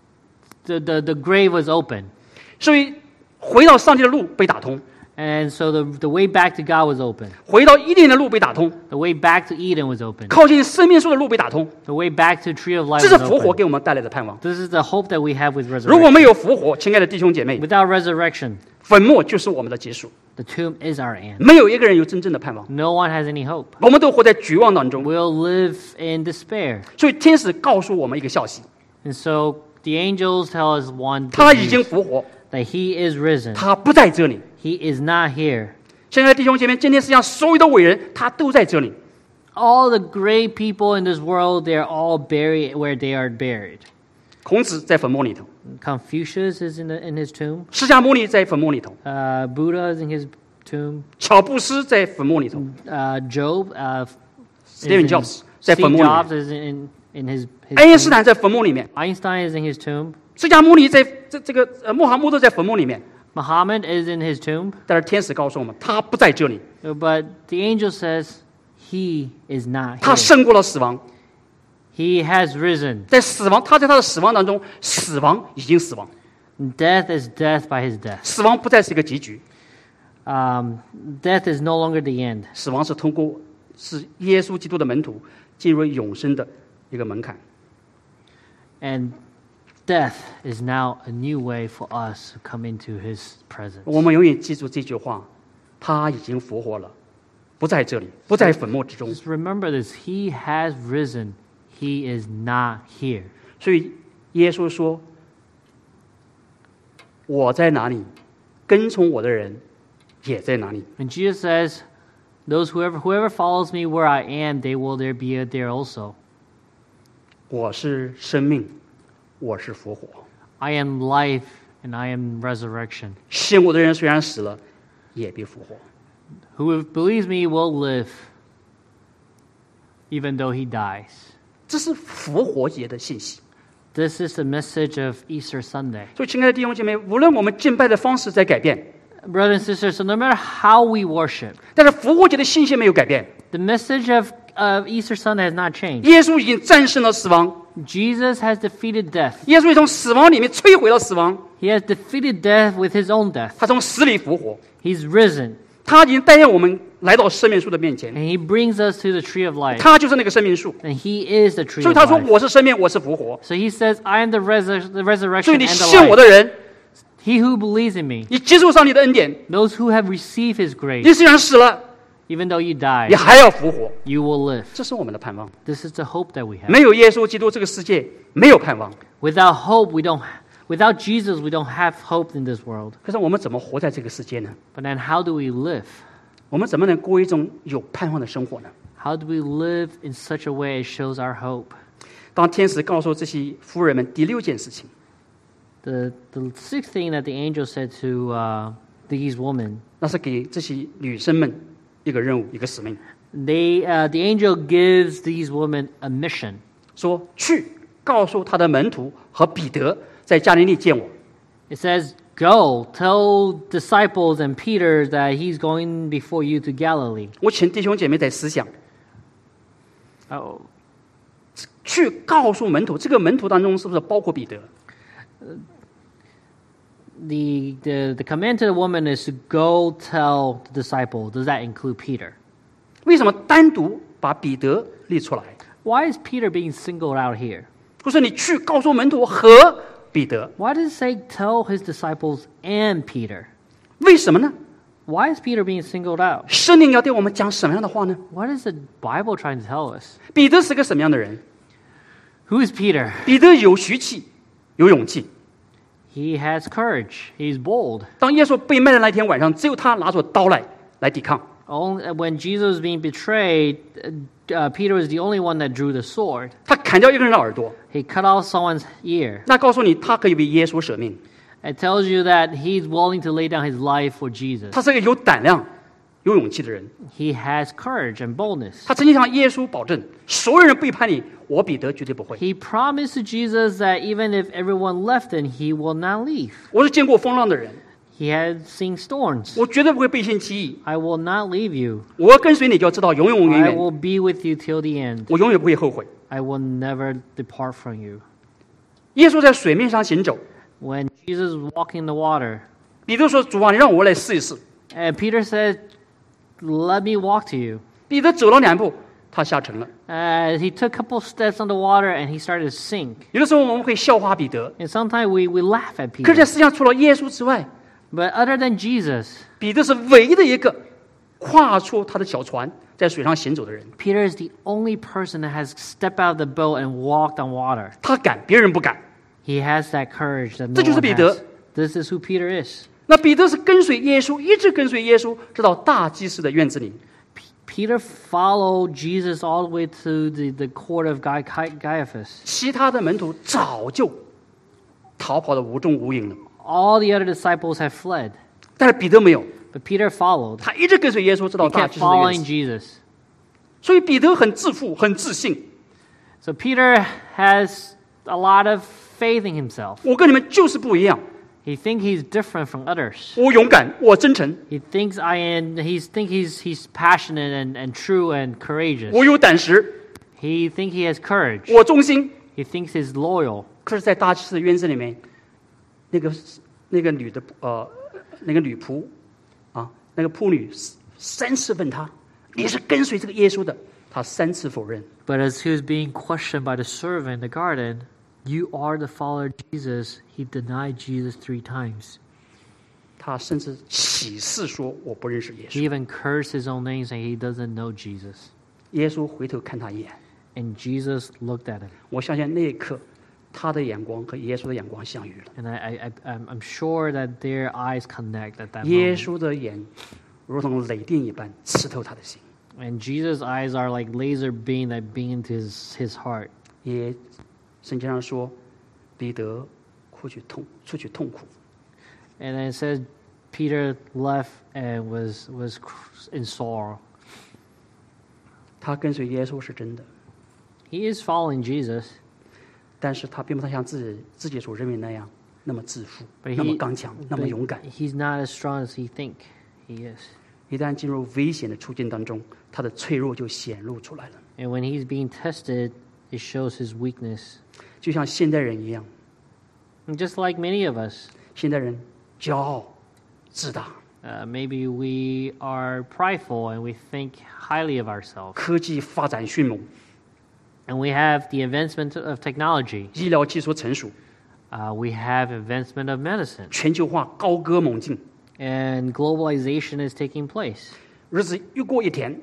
Speaker 2: the grave was open.
Speaker 1: 所以回到上帝的路被打通，
Speaker 2: And so the way back to God was open.
Speaker 1: 回到伊甸的路被打通，
Speaker 2: The way back to Eden was open.
Speaker 1: 靠近生命树的路被打通。
Speaker 2: The way back to tree of life
Speaker 1: 这是
Speaker 2: was
Speaker 1: 复活
Speaker 2: open.
Speaker 1: 给我们带来的盼望。
Speaker 2: This is the hope that we have with
Speaker 1: 如果
Speaker 2: resurrection.
Speaker 1: 没有复活，亲爱的弟兄姐妹，
Speaker 2: Without resurrection,
Speaker 1: 坟墓就是我们的结束，
Speaker 2: the tomb is our end.
Speaker 1: 没有一个人有真正的盼望，
Speaker 2: No one has any hope.
Speaker 1: 我们都活在绝望当中。
Speaker 2: We'll live in despair.
Speaker 1: 所以天使告诉我们一个消息：
Speaker 2: And so the angels tell us one
Speaker 1: 他
Speaker 2: good
Speaker 1: 已经
Speaker 2: news,
Speaker 1: 复活，
Speaker 2: that he is risen.
Speaker 1: 他不在这里。
Speaker 2: He is not here.
Speaker 1: 亲爱的弟兄姐妹，今天世界上所有的伟人，他都在这里。
Speaker 2: All the great people in this world, they're all buried where they are buried.
Speaker 1: 孔子在坟墓里头，
Speaker 2: Confucius is in his tomb.
Speaker 1: 释迦牟尼在坟墓里头，
Speaker 2: Buddha is in his tomb.
Speaker 1: 乔布斯在坟墓里头
Speaker 2: Job, is
Speaker 1: ，Steve
Speaker 2: in-
Speaker 1: Jobs 在
Speaker 2: Steve
Speaker 1: 坟墓里
Speaker 2: Jobs
Speaker 1: 面，
Speaker 2: is in his
Speaker 1: 爱因
Speaker 2: tomb.
Speaker 1: 斯坦在坟墓里面，
Speaker 2: Einstein is in his tomb.
Speaker 1: 释迦牟尼在这个穆罕默德在坟墓里面。
Speaker 2: Muhammad is in his tomb.
Speaker 1: 但是天使告诉我们，他不在这里，
Speaker 2: But the angel says he is not
Speaker 1: 他
Speaker 2: here.
Speaker 1: 胜过了死亡。
Speaker 2: He has risen.
Speaker 1: 在死亡，他在他的死亡当中，死亡已经死亡，
Speaker 2: Death is death by his death.
Speaker 1: 死亡不再是一个结局，
Speaker 2: Death is no longer the end.
Speaker 1: 死亡是通过是耶稣基督的门徒进入永生的一个门槛。
Speaker 2: And death is now a new way for us to come into his presence.
Speaker 1: 我们永远记住这句话：他已经复活了，不在这里，不在坟墓之中。
Speaker 2: Just remember this. He has risen. He is not here.
Speaker 1: 所以耶稣说：“我在哪里，跟从我的人也在哪里。”
Speaker 2: And Jesus says, whoever follows me where I am, they will there be there also.
Speaker 1: 我是生命，我是复活。
Speaker 2: I am life and I am resurrection.
Speaker 1: 信我的人虽然死了，也必复活。
Speaker 2: Who believes me will live, even though he dies.
Speaker 1: 这是复活节的信息。
Speaker 2: This is the message of Easter Sunday.
Speaker 1: 所以，亲爱的弟兄姐妹，无论我们敬拜的方式在改变，
Speaker 2: Brothers and sisters, so no matter how we worship,
Speaker 1: 但是复活节的信息没有改变。
Speaker 2: the message of Easter Sunday has not changed.
Speaker 1: 耶稣已经战胜了死亡，
Speaker 2: Jesus has defeated death.
Speaker 1: 耶稣已从死亡里面摧毁了死亡，
Speaker 2: He has defeated death with his own death.
Speaker 1: 他从死里复活，
Speaker 2: He's risen,
Speaker 1: 他已经带领我们来到生命树的面前，
Speaker 2: and he brings us to the tree of life.
Speaker 1: 他就是那个生命树。
Speaker 2: And he is the tree
Speaker 1: 所以
Speaker 2: of
Speaker 1: 他说：“
Speaker 2: life.
Speaker 1: 我是生命，我是复活。
Speaker 2: So he says, I am the
Speaker 1: 所
Speaker 2: resurrection
Speaker 1: 以你
Speaker 2: and
Speaker 1: 信
Speaker 2: the
Speaker 1: 我
Speaker 2: life.
Speaker 1: 的人，
Speaker 2: He who believes in me,
Speaker 1: 你接受上帝的恩典，
Speaker 2: those who have received his
Speaker 1: 你
Speaker 2: grace,
Speaker 1: 虽然死了，
Speaker 2: even though you die,
Speaker 1: 你还要复活。
Speaker 2: you will live.
Speaker 1: 这是我们的盼望。
Speaker 2: This is the hope that we have.
Speaker 1: 没有耶稣基督，这个世界没有盼望。
Speaker 2: Without hope, without Jesus, we don't have hope in this world.
Speaker 1: 可是我们怎么活在这个世界呢？
Speaker 2: But then how do we live?
Speaker 1: 我们怎么能过一种有盼望的生活呢？
Speaker 2: How do we live in such a way it shows our hope?
Speaker 1: 当天使告诉这些妇人们第六件事情，
Speaker 2: The sixth thing that the angel said to these women,
Speaker 1: 那是给这些女生们一个任务，一个使命，
Speaker 2: the angel gives these women a mission.
Speaker 1: 说去告诉他的门徒和彼得，在加利利见我。
Speaker 2: It says, go, tell disciples and Peter that he's going before you to Galilee.
Speaker 1: 我请弟兄姐妹在思想，
Speaker 2: Oh,
Speaker 1: 去告诉门徒，这个门徒当中是不是包括彼得？
Speaker 2: the command to the woman is to go tell the disciple. Does that include Peter?
Speaker 1: 为什么单独把彼得列出来？
Speaker 2: Why is Peter being singled out here?
Speaker 1: 不是你去告诉门徒和彼得，
Speaker 2: Why does it say tell his disciples and Peter?
Speaker 1: 为什么呢？
Speaker 2: Why is Peter being singled out?
Speaker 1: 圣灵要对我们讲什么样的话呢？
Speaker 2: What is the Bible trying to tell us?
Speaker 1: 彼得是个什么样的人？
Speaker 2: Who is Peter?
Speaker 1: 彼得有徐气，有勇气。
Speaker 2: He has courage. He's bold.
Speaker 1: 当耶稣被卖的那天晚上，只有他拿出刀来抵抗。
Speaker 2: When Jesus was being betrayed, Peter was the only one that drew the sword.
Speaker 1: 他砍掉一个人的耳朵，
Speaker 2: He cut off someone's ear.
Speaker 1: 那告诉你，他可以为耶稣舍命。
Speaker 2: It tells you that he's willing to lay down his life for Jesus.
Speaker 1: 他是一个有胆量、有勇气的人。
Speaker 2: He has courage and boldness.
Speaker 1: 他曾经向耶稣保证，所有人背叛你，我彼得绝对不会。
Speaker 2: He promised to Jesus that even if everyone left him, he will not leave.
Speaker 1: 我是见过风浪的人，
Speaker 2: He had seen storms.
Speaker 1: 我绝对不会背信弃义。
Speaker 2: I will not leave you.
Speaker 1: 我要跟随你，就要知道永永远
Speaker 2: I
Speaker 1: 远，
Speaker 2: will be with you till the end.
Speaker 1: 我永远不会后悔。
Speaker 2: I will never depart from you.
Speaker 1: 耶稣在水面上行走，
Speaker 2: When Jesus was walking in the water,
Speaker 1: 彼得说：“主啊，你让我来试一试。
Speaker 2: and Peter said, let me walk to you. ”
Speaker 1: 彼得走了2步，他下沉了。
Speaker 2: He took a couple steps on the water and he started to sink.
Speaker 1: 有的时候我们会笑话彼得，
Speaker 2: And sometimes we laugh at
Speaker 1: 可是在
Speaker 2: Peter.
Speaker 1: 世界上除了耶稣之外，
Speaker 2: But other than Jesus,
Speaker 1: 彼得是唯一的一个跨出他的小船在水上行走的人。
Speaker 2: Peter is the only person that has stepped out of the boat and walked on water.
Speaker 1: 他敢，别人不敢。
Speaker 2: He has that courage that
Speaker 1: 这
Speaker 2: no
Speaker 1: 就是
Speaker 2: one
Speaker 1: 彼得。
Speaker 2: has. This is who Peter is.
Speaker 1: 那彼得是跟随耶稣，一直跟随耶稣，直到大祭司的院子里。
Speaker 2: Peter followed Jesus all the way to the court of Caiaphas.
Speaker 1: 其他的门徒早就逃跑的无踪无影了，
Speaker 2: All the other disciples have fled,
Speaker 1: 但是彼得没有，
Speaker 2: but Peter followed.
Speaker 1: 他一直跟随耶稣，直到
Speaker 2: He
Speaker 1: 大
Speaker 2: kept
Speaker 1: 祭司的院
Speaker 2: following
Speaker 1: 子。
Speaker 2: Jesus.
Speaker 1: 所以彼得很自负，很自信。
Speaker 2: So Peter has a lot of faith in himself.
Speaker 1: 我跟你们就是不一样，
Speaker 2: He thinks he's different from others.
Speaker 1: 我勇敢，我真诚，
Speaker 2: He thinks he's passionate and true and courageous.
Speaker 1: 我有胆识。
Speaker 2: He thinks he has courage.
Speaker 1: 我忠心。
Speaker 2: He thinks he's loyal.
Speaker 1: 可是，在大祭司的院子里面，那个女的那个女仆啊，那个仆女3次问他：“你是跟随这个耶稣的？”他3次否认。
Speaker 2: But as he was being questioned by the servant in the garden, "You are the follower of Jesus," he denied Jesus 3 times.
Speaker 1: 他甚至起誓说：“我不认识耶
Speaker 2: He
Speaker 1: 稣。
Speaker 2: even cursed his own name, saying he doesn't know Jesus. ”
Speaker 1: 耶稣回头看他一眼，
Speaker 2: And Jesus looked at him.
Speaker 1: 我相信那一刻，他的眼光和耶稣的眼光相遇了。
Speaker 2: And I'm sure that their eyes connect at that
Speaker 1: 耶
Speaker 2: moment.
Speaker 1: 稣的眼如同雷电一般刺透他的心。
Speaker 2: And Jesus' eyes are like laser beam that beam into his heart.
Speaker 1: 也圣经上说，彼得出去痛苦。
Speaker 2: And then it says Peter left and was in sorrow.
Speaker 1: 他跟随耶稣是真的，
Speaker 2: He is following Jesus,
Speaker 1: 但是他并不像自己所认为那样那么自负，
Speaker 2: but
Speaker 1: 那么刚强，那么
Speaker 2: but
Speaker 1: 勇敢。
Speaker 2: he's not as strong as he think he is.
Speaker 1: 一旦进入危险的处境当中，他的脆弱就显露出来了。
Speaker 2: And when he's being tested, it shows his weakness.
Speaker 1: 就像现代人一样，
Speaker 2: And just like many of us,
Speaker 1: 现代人骄傲、自大，
Speaker 2: maybe we are prideful and we think highly of ourselves.
Speaker 1: 科技发展迅猛，
Speaker 2: And we have the advancement of technology.
Speaker 1: 医疗技术成熟，
Speaker 2: We have advancement of medicine.
Speaker 1: 全球化高歌猛进，
Speaker 2: And globalization is taking place.
Speaker 1: 日子一过一甜，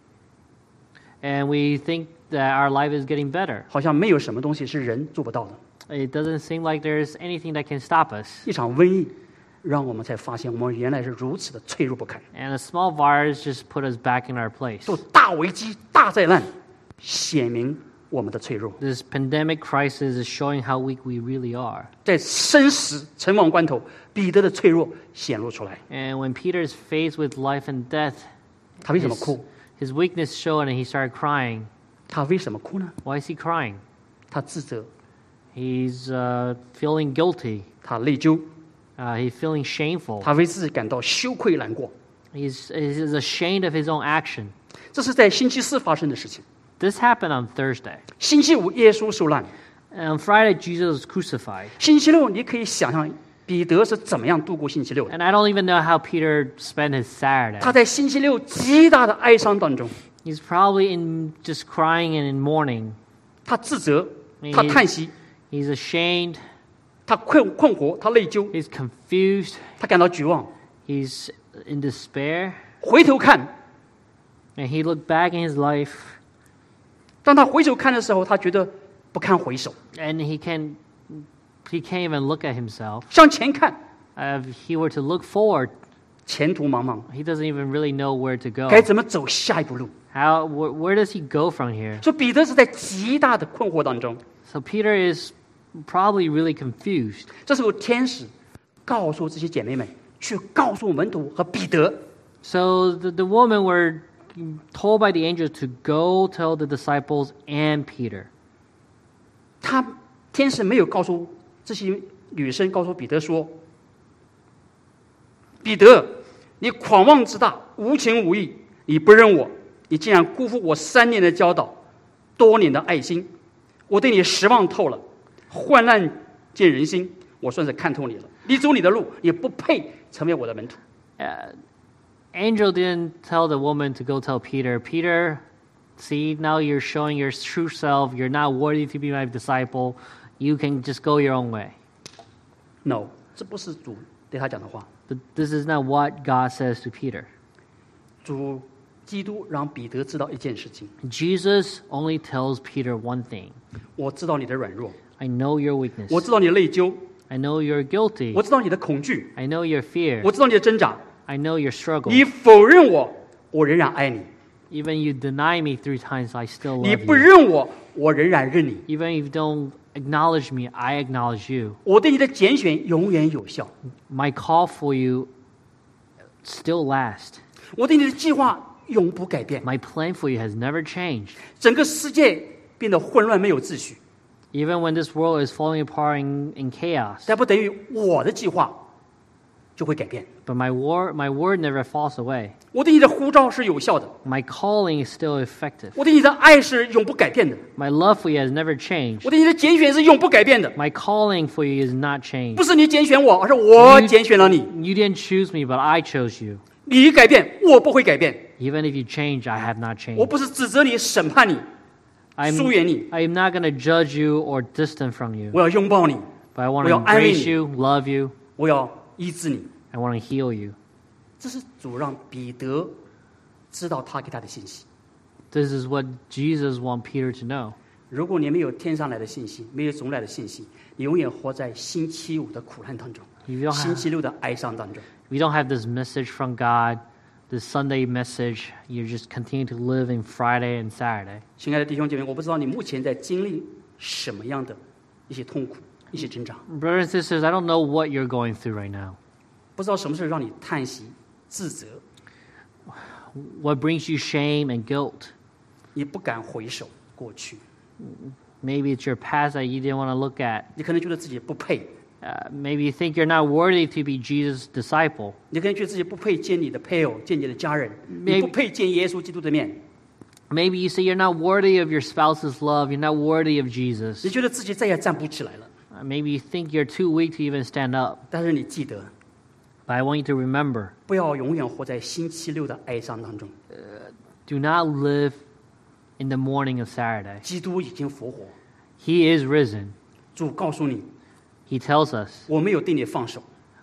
Speaker 2: And we think that our life is getting better.
Speaker 1: 好像没有什么东西是人做不到的。
Speaker 2: It doesn't seem like there's anything that can stop us.
Speaker 1: 一场瘟疫，让我们才发现我们原来是如此的脆弱不堪。
Speaker 2: And a small virus just put us back in our place.
Speaker 1: 都大危机、大灾难，显明我们的脆弱。
Speaker 2: This pandemic crisis is showing how weak we really are.
Speaker 1: 在生死存亡关头，彼得的脆弱显露出来。
Speaker 2: And when Peter is faced with life and death,
Speaker 1: 他为什么哭？
Speaker 2: his weakness showed and he started crying.
Speaker 1: 他为什么哭呢？
Speaker 2: Why is he crying?
Speaker 1: 他自责，
Speaker 2: He's feeling guilty.
Speaker 1: 他内疚，
Speaker 2: He's feeling shameful.
Speaker 1: 他为自己感到羞愧难过。
Speaker 2: He's ashamed of his own action.
Speaker 1: 这是在星期四发生的事情。
Speaker 2: This happened on Thursday.
Speaker 1: 星期五，耶稣受难。
Speaker 2: And on Friday, Jesus was crucified.
Speaker 1: 星期六，你可以想象彼得是怎么样度过星期六的。
Speaker 2: And I don't even know how Peter spent his Saturday.
Speaker 1: 他在星期六极大的哀伤当中，
Speaker 2: He's probably in just crying and in mourning.
Speaker 1: 他自责，他叹息，
Speaker 2: He's ashamed.
Speaker 1: 他困惑，他内疚，
Speaker 2: He's confused.
Speaker 1: 他感到绝望。
Speaker 2: He's in despair.
Speaker 1: 回头看，
Speaker 2: And he looked back in his life.
Speaker 1: 当他回首看的时候，他觉得不堪回首。
Speaker 2: And he can't even look at himself.
Speaker 1: 向前看，
Speaker 2: If he were to look forward,
Speaker 1: 前途茫茫，
Speaker 2: he doesn't even really know where to go.
Speaker 1: 该怎么走下一步路？
Speaker 2: Where does he go from here?
Speaker 1: 所以彼得是在极大的困惑当中。
Speaker 2: So Peter is probably really confused.
Speaker 1: 这时候，天使告诉这些姐妹们，去告诉门徒和彼得，
Speaker 2: So the women were told by the angel to go tell the disciples and Peter.
Speaker 1: 天使没有告诉这些女生，告诉彼得说：“彼得，你狂妄自大，无情无义，你不认我，你竟然辜负我3年的教导，多年的爱心，我对你失望透了。患难见人心，我算是看透你了。你走你的路，也不配成为我的门徒。”
Speaker 2: Angel didn't tell the woman to go tell Peter, Peter, see, now you're showing your true self. You're not worthy to be my disciple. You can just go your own way.
Speaker 1: No， 这不是主对他讲的话。
Speaker 2: But this is not what God says to Peter.
Speaker 1: 主基督让彼得知道一件事情：
Speaker 2: Jesus only tells Peter one thing.
Speaker 1: 我知道你的软弱，
Speaker 2: I know your weakness.
Speaker 1: 我知道你的内疚，
Speaker 2: I know you're guilty.
Speaker 1: 我知道你的恐惧，
Speaker 2: I know your fear.
Speaker 1: 我知道你的挣扎。
Speaker 2: I know your struggle.
Speaker 1: 你否认我，我仍然爱你；
Speaker 2: Even you deny me 3 times, I still
Speaker 1: 你
Speaker 2: love
Speaker 1: 不
Speaker 2: you.
Speaker 1: 认我，我仍然认你。
Speaker 2: Even if you don't acknowledge me, I acknowledge you.
Speaker 1: 我对你的拣选永远有效，
Speaker 2: My call for you still lasts.
Speaker 1: 我对你的计划永不改变。
Speaker 2: My plan for you has never changed.
Speaker 1: 整个世界变得混乱，没有秩序，
Speaker 2: Even when this world is falling apart in chaos,
Speaker 1: 但不等于我的计划就会改变。
Speaker 2: But my word never falls away.
Speaker 1: 我对你的呼召是有效的，
Speaker 2: My calling is still effective.
Speaker 1: 我对你的爱是永不改变的，
Speaker 2: My love for you has never changed.
Speaker 1: 我对你的拣选是永不改变的。
Speaker 2: My calling for you is not
Speaker 1: 不
Speaker 2: changed.
Speaker 1: 是你拣选我，而是我拣选了你。
Speaker 2: You didn't choose me, but I chose you.
Speaker 1: 你改变，我不会改变。
Speaker 2: Even if you change, I have not
Speaker 1: 我
Speaker 2: changed.
Speaker 1: 不是指责你、审判你、疏远你，
Speaker 2: I'm not going to judge you or distant from you.
Speaker 1: 我要拥抱你，
Speaker 2: But I want to
Speaker 1: 我要安慰你。
Speaker 2: embrace you, love you.
Speaker 1: 我要医治你。
Speaker 2: I want to heal you.
Speaker 1: 这是主让彼得知道他给他的信息。
Speaker 2: This is what Jesus wants Peter to know.
Speaker 1: 如果你没有天上来的信息，没有从来的信息，你永远活在星期五的苦难当中，
Speaker 2: If you don't
Speaker 1: 星
Speaker 2: have,
Speaker 1: 期六的哀伤当中。
Speaker 2: if you don't have this message from God, this Sunday message, you just continue to live in Friday and Saturday.
Speaker 1: 亲爱的弟兄姐妹，我不知道你目前在经历什么样的一些痛苦、一些挣扎，
Speaker 2: Brothers and sisters, I don't know what you're going through right now.
Speaker 1: 不知道什么事让你叹息、自责，
Speaker 2: What brings you shame and guilt?
Speaker 1: 你不敢回首过去，
Speaker 2: Maybe it's your past that you didn't want to look at.
Speaker 1: 你可能觉得自己不配，
Speaker 2: Maybe you think you're not worthy to be Jesus' disciple.
Speaker 1: 你可能觉得自己不配见你的配偶、见你的家人，
Speaker 2: Maybe-
Speaker 1: 你不配见耶稣基督的面，
Speaker 2: Maybe you say you're not worthy of your spouse's love. You're not worthy of Jesus.
Speaker 1: 你觉得自己再也站不起来了。
Speaker 2: Maybe you think you're too weak to even stand up.
Speaker 1: 但是你记得，
Speaker 2: But I want you to remember,
Speaker 1: 不要永远活在星期六的哀伤当中。
Speaker 2: do not live in the morning of Saturday.
Speaker 1: 基督已经复活，
Speaker 2: He is risen.
Speaker 1: 主告诉你，
Speaker 2: He tells us,
Speaker 1: 我没有对你放手。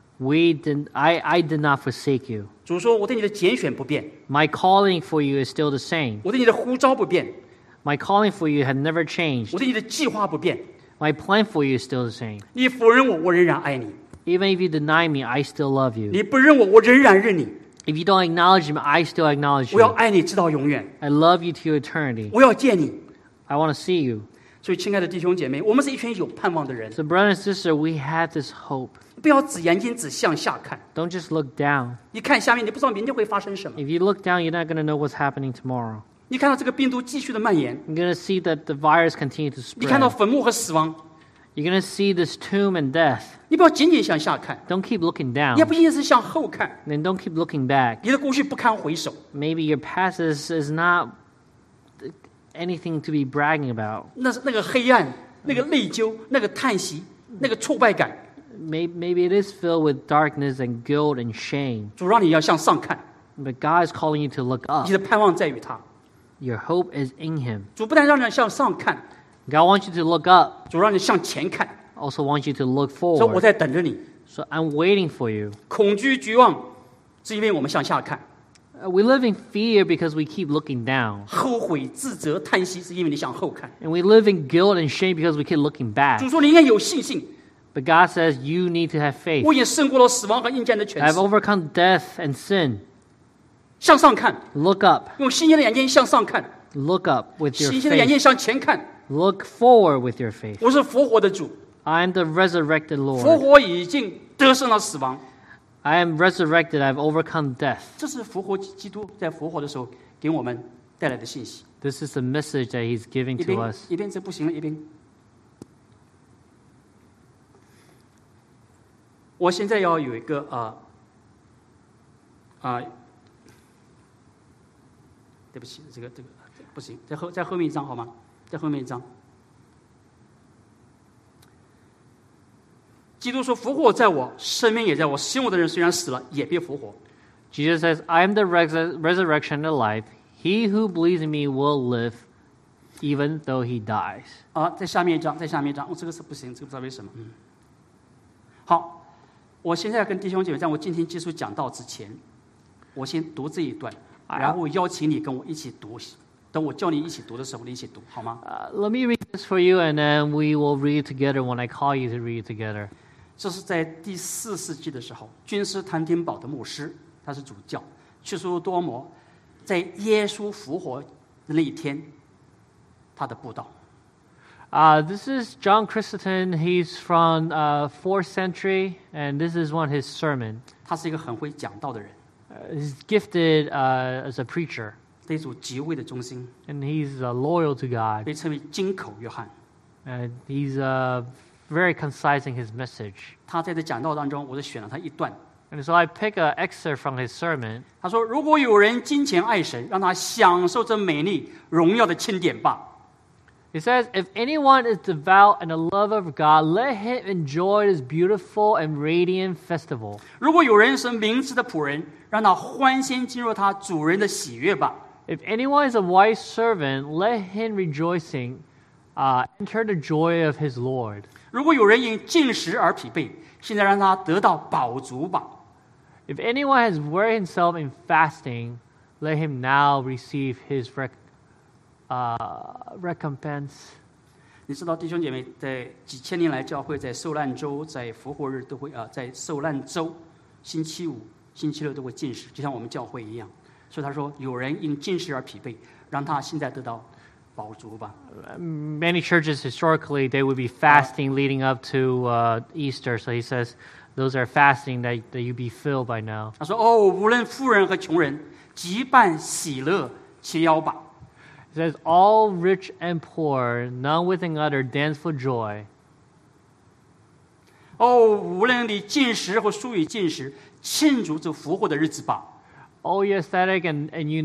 Speaker 2: I did not forsake you.
Speaker 1: 主说，我对你的拣选不变，
Speaker 2: My calling for you is still the same.
Speaker 1: 我对你的呼召不变，
Speaker 2: My calling for you had never changed.
Speaker 1: 我对你的计划不变。
Speaker 2: My plan for you is still the same.
Speaker 1: 你否认我，我仍然爱你；
Speaker 2: Even if you deny me, I still love you.
Speaker 1: 你不认我，我仍然认你。
Speaker 2: If you don't acknowledge me, I still acknowledge
Speaker 1: 我要
Speaker 2: you.
Speaker 1: 爱你直到永远，
Speaker 2: I love you to eternity.
Speaker 1: 我要见你。
Speaker 2: I want to see you.
Speaker 1: 所以，亲爱的弟兄姐妹，我们是一群有盼望的人，
Speaker 2: So, brother and sister, we have this hope.
Speaker 1: 不要眼睛只向下看。
Speaker 2: Don't just look down.
Speaker 1: 你看下面，你不知道明天会发生什么。
Speaker 2: If you look down, you're not going to know what's happening tomorrow.
Speaker 1: 你看到这个病毒继续的蔓延，
Speaker 2: You're going to see that the virus continue to
Speaker 1: 你看到
Speaker 2: spread.
Speaker 1: 坟墓和死亡，
Speaker 2: You're going to see this tomb and death.
Speaker 1: 你不要仅仅向下看，
Speaker 2: Don't keep looking
Speaker 1: 也
Speaker 2: down.
Speaker 1: 不仅仅是向后看。
Speaker 2: And don't keep looking back.
Speaker 1: 你的过去不堪回首，
Speaker 2: Maybe your past is not anything to be bragging about.
Speaker 1: 那是那个黑暗、那个内疚、那个叹息、那个挫败感。
Speaker 2: Maybe it is filled with darkness and guilt and shame.
Speaker 1: 主让你要向上看，
Speaker 2: But God is calling you to look
Speaker 1: 你
Speaker 2: up.
Speaker 1: 的盼望在于他。
Speaker 2: Your hope is in Him.
Speaker 1: 主不但让人向上看，
Speaker 2: God wants you to look up,
Speaker 1: 主让你向前看，
Speaker 2: also wants you to look
Speaker 1: 说我
Speaker 2: forward.
Speaker 1: 在等着你。
Speaker 2: So I'm waiting for you.
Speaker 1: 恐惧、绝望，是因为我们向下看；
Speaker 2: We live in fear because we keep looking down.
Speaker 1: 后悔、自责、叹息，是因为你向后看。
Speaker 2: And we live in guilt and shame because we keep looking
Speaker 1: 主
Speaker 2: back.
Speaker 1: 说你应该有信心，
Speaker 2: But God says you need to have faith.
Speaker 1: 我已经胜过了死亡和阴间的权
Speaker 2: I've
Speaker 1: 势。
Speaker 2: overcome death and sin.
Speaker 1: 向上看，
Speaker 2: Look up.
Speaker 1: 用新鲜的眼睛向上看，
Speaker 2: Look up with your
Speaker 1: 新鲜的眼
Speaker 2: faith.
Speaker 1: 睛向前看。
Speaker 2: Look forward with your faith.
Speaker 1: 我是复活的主，
Speaker 2: I am the resurrected
Speaker 1: 复
Speaker 2: Lord.
Speaker 1: 活已经得胜了死亡。
Speaker 2: I am resurrected. I've overcome death.
Speaker 1: 这是复活基督在复活的时候给我们带来的信息。
Speaker 2: This is the message that He's giving
Speaker 1: 一
Speaker 2: to
Speaker 1: 边
Speaker 2: us.
Speaker 1: 一边这不行了，一边。我现在要有一个对不起，这个不行，在后面一张好吗？在后面一张。基督说：“复活在我，生命也在我。信我的人虽然死了，也必复活。”
Speaker 2: Jesus says, I am the resurrection and the life. He who believes in me will live, even though he dies.
Speaker 1: 在下面一张，在下面一张，这个是不行，这个不知道为什么。好，我现在要跟弟兄姐妹，在我今天结束讲道之前，我先读这一段，然后邀请你跟我一起读。等我叫你一起读的时候，你一起读，好吗？
Speaker 2: Let me read this for you, and then we will read together when I call you to read together.
Speaker 1: 这是在第4世纪的时候，君士坦丁堡的牧师，他是主教，去说多摩，在耶稣复活的那一天，他的布道。
Speaker 2: This is John Chrysostom. He's from 4th century, and this is one of his sermon.
Speaker 1: 他是一个很会讲道的人，
Speaker 2: He's gifted as a preacher,
Speaker 1: 对主极为的忠心，
Speaker 2: and he's loyal to God.
Speaker 1: 被称为金口约翰。
Speaker 2: And he's very concise in his message.
Speaker 1: 他在这讲道当中，我就选了他一段
Speaker 2: And so I pick an excerpt from his sermon.
Speaker 1: 他说：“如果有人金钱爱神，让他享受这美丽荣耀的庆典吧。”
Speaker 2: He says, if anyone is devout and the love of God, let him enjoy this beautiful and radiant festival.
Speaker 1: 如果有人是明智的仆人，让他欢欣进入他主人的喜悦吧。
Speaker 2: If anyone is a wise servant, let him rejoicing enter the joy of his Lord.
Speaker 1: 如果有人因进食而疲惫，现在让他得到饱足吧。
Speaker 2: If anyone has wearied himself in fasting, let him now receive his recompense.
Speaker 1: 你知道弟兄姐妹，在几千年来，教会在受难周、在复活日都会在受难周、星期五、星期六都会禁食，就像我们教会一样。所以他说，有人因禁食而疲惫，让他现在得到饱足吧。
Speaker 2: Many churches historically they would be fasting leading up to Easter. So he says, those are fasting that you be filled by now.
Speaker 1: 他说：“哦，无论富人和穷人，结伴喜乐，齐腰吧。”
Speaker 2: It says, all rich and poor, none with another, dance for joy.
Speaker 1: 哦，无论你进食或疏于进食，庆祝这复活的日子吧。
Speaker 2: All you ascetic and you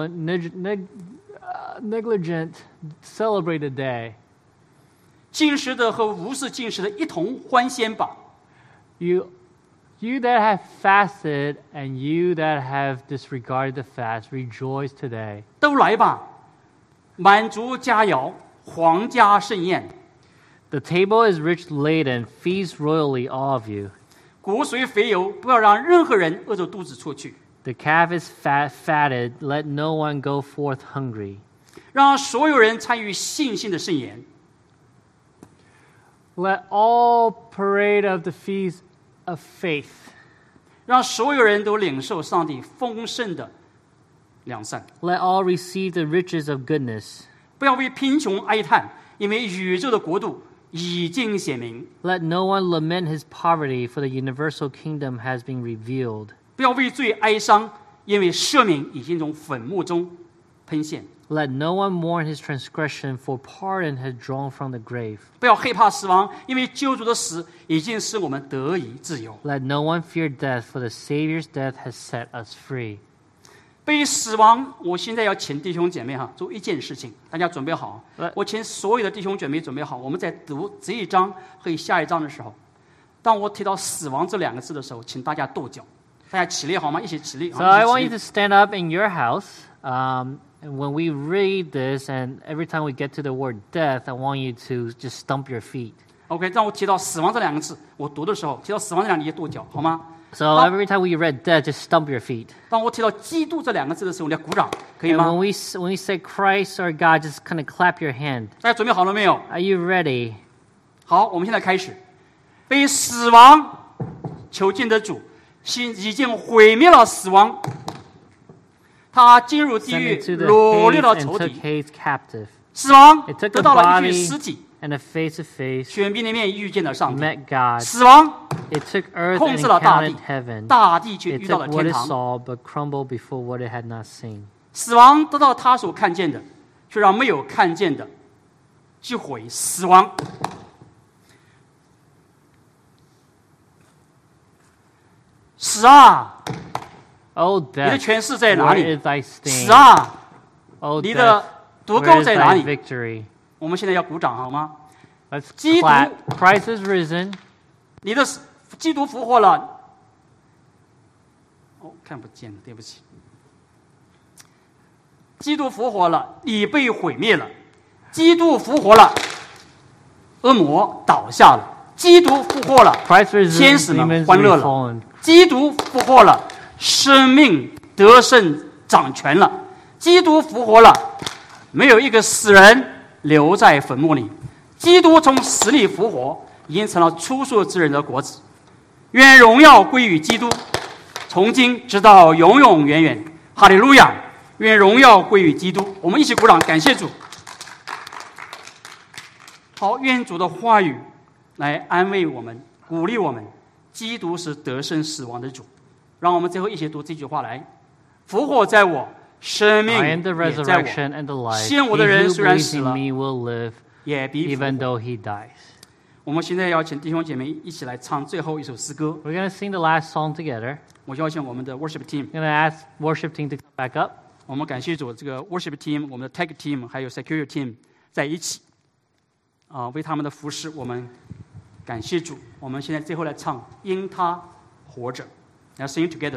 Speaker 2: negligent, celebrate the day.
Speaker 1: 进食的和无事进食的一同欢欣吧。
Speaker 2: You that have fasted and you that have disregarded the fast, rejoice today.
Speaker 1: 都来吧，满足佳肴，皇家盛宴。
Speaker 2: The table is rich laden, feast royally, all of you.
Speaker 1: 骨髓肥油，不要让任何人饿着肚子出去。
Speaker 2: The calf is fatted, let no one go forth hungry.
Speaker 1: 让所有人参与信心的盛宴。
Speaker 2: Let all parade of the feast of faith.
Speaker 1: 让所有人都领受上帝丰盛的良善。
Speaker 2: Let all receive the riches of goodness.
Speaker 1: 不要为贫穷哀叹，因为宇宙的国度已经显明。
Speaker 2: Let no one lament his poverty, for the universal kingdom has been revealed.
Speaker 1: 不要为罪哀伤，因为赦免已经从坟墓中喷现。
Speaker 2: Let no one mourn his transgression, for pardon has drawn from the grave.
Speaker 1: 不要害怕死亡，因为救主的死已经使我们得以自由。
Speaker 2: Let no one fear death, for the Savior's death has set us free.
Speaker 1: 被死亡，我现在要请弟兄姐妹做一件事情，大家准备好。我请所有的弟兄姐妹准备好。我们在读这一章和下一章的时候，当我提到死亡这两个字的时候，请大家跺脚。大家起立好吗？一起起立。
Speaker 2: So I want you to stand up in your house. And when we read this, and every time we get to the word death, I want you to just stump your feet.
Speaker 1: OK， 当我提到死亡这两个字，我读的时候提到死亡这两个字，你跺脚好吗？
Speaker 2: So every time we read death, just stump your feet.
Speaker 1: 当我提到基督这两个字的时候，你要鼓掌，可以
Speaker 2: And
Speaker 1: 吗？
Speaker 2: when we say Christ or God, just kind of clap your hand.
Speaker 1: 大家准备好了没有？
Speaker 2: Are you ready?
Speaker 1: 好，我们现在开始。被死亡囚禁的主，已经毁灭了死亡。他进入地
Speaker 2: Sent
Speaker 1: 狱，
Speaker 2: into the
Speaker 1: 掳掠
Speaker 2: Hades
Speaker 1: 了
Speaker 2: and
Speaker 1: 仇
Speaker 2: took
Speaker 1: 敌。
Speaker 2: Hades captive.
Speaker 1: 死亡
Speaker 2: It took
Speaker 1: 得
Speaker 2: the
Speaker 1: 到了一具
Speaker 2: body
Speaker 1: 尸体，
Speaker 2: and a face-to-face
Speaker 1: 选边的面遇见了上帝。
Speaker 2: met God.
Speaker 1: 死亡
Speaker 2: It took earth
Speaker 1: 控
Speaker 2: and
Speaker 1: 制了大地
Speaker 2: encountered，heaven.
Speaker 1: 大地却
Speaker 2: It
Speaker 1: 遇到了
Speaker 2: took what
Speaker 1: 天
Speaker 2: it
Speaker 1: 堂。
Speaker 2: saw, but crumbled before what it had not seen.
Speaker 1: 死亡得到他所看见的，却让没有看见的击毁。死亡，死啊！
Speaker 2: Oh
Speaker 1: 你的
Speaker 2: death,
Speaker 1: 权势在哪
Speaker 2: where
Speaker 1: 里？
Speaker 2: is thy
Speaker 1: 死
Speaker 2: sting?
Speaker 1: 啊！
Speaker 2: Oh
Speaker 1: 你
Speaker 2: death,
Speaker 1: 的夺
Speaker 2: where
Speaker 1: 钩
Speaker 2: is
Speaker 1: 在哪
Speaker 2: thy
Speaker 1: 里？
Speaker 2: victory?
Speaker 1: 我们现在要鼓掌好吗？
Speaker 2: Let's
Speaker 1: 基督
Speaker 2: clap. Christ is risen.
Speaker 1: 你的基督复活了。哦，看不见了，对不起。基督复活了，你被毁灭了。基督复活了，恶魔倒下了。基督复活了，
Speaker 2: Christ risen,
Speaker 1: 天使们
Speaker 2: demons
Speaker 1: 欢乐了。
Speaker 2: fallen.
Speaker 1: 基督复活了，生命得胜掌权了。基督复活了，没有一个死人留在坟墓里。基督从死里复活，已经成了初熟之人的果子。愿荣耀归于基督，从今直到永永远远。哈利路亚！愿荣耀归于基督。我们一起鼓掌，感谢主。好，愿主的话语来安慰我们，鼓励我们。基督是得胜死亡的主。让我们最后一起读这句话来：复活在我，生命
Speaker 2: I am the
Speaker 1: 也在
Speaker 2: resurrection
Speaker 1: 我。
Speaker 2: and the life.
Speaker 1: 信
Speaker 2: He
Speaker 1: 我的人
Speaker 2: who
Speaker 1: 虽然
Speaker 2: believes
Speaker 1: 死
Speaker 2: in
Speaker 1: 了，
Speaker 2: me will live,
Speaker 1: 也必复
Speaker 2: even
Speaker 1: 活。
Speaker 2: though he dies.
Speaker 1: 我们现在要请弟兄姐妹一起来唱最后一首诗歌。
Speaker 2: We're going to sing the last song together.
Speaker 1: 我邀请我们的 worship team，
Speaker 2: I'm going to ask worship team to come back up.
Speaker 1: 我们感谢主，这个 worship team、我们的 tech team 还有 security team 在一起，为他们的服侍，我们感谢主。我们现在最后来唱《因他活着》，来 sing together。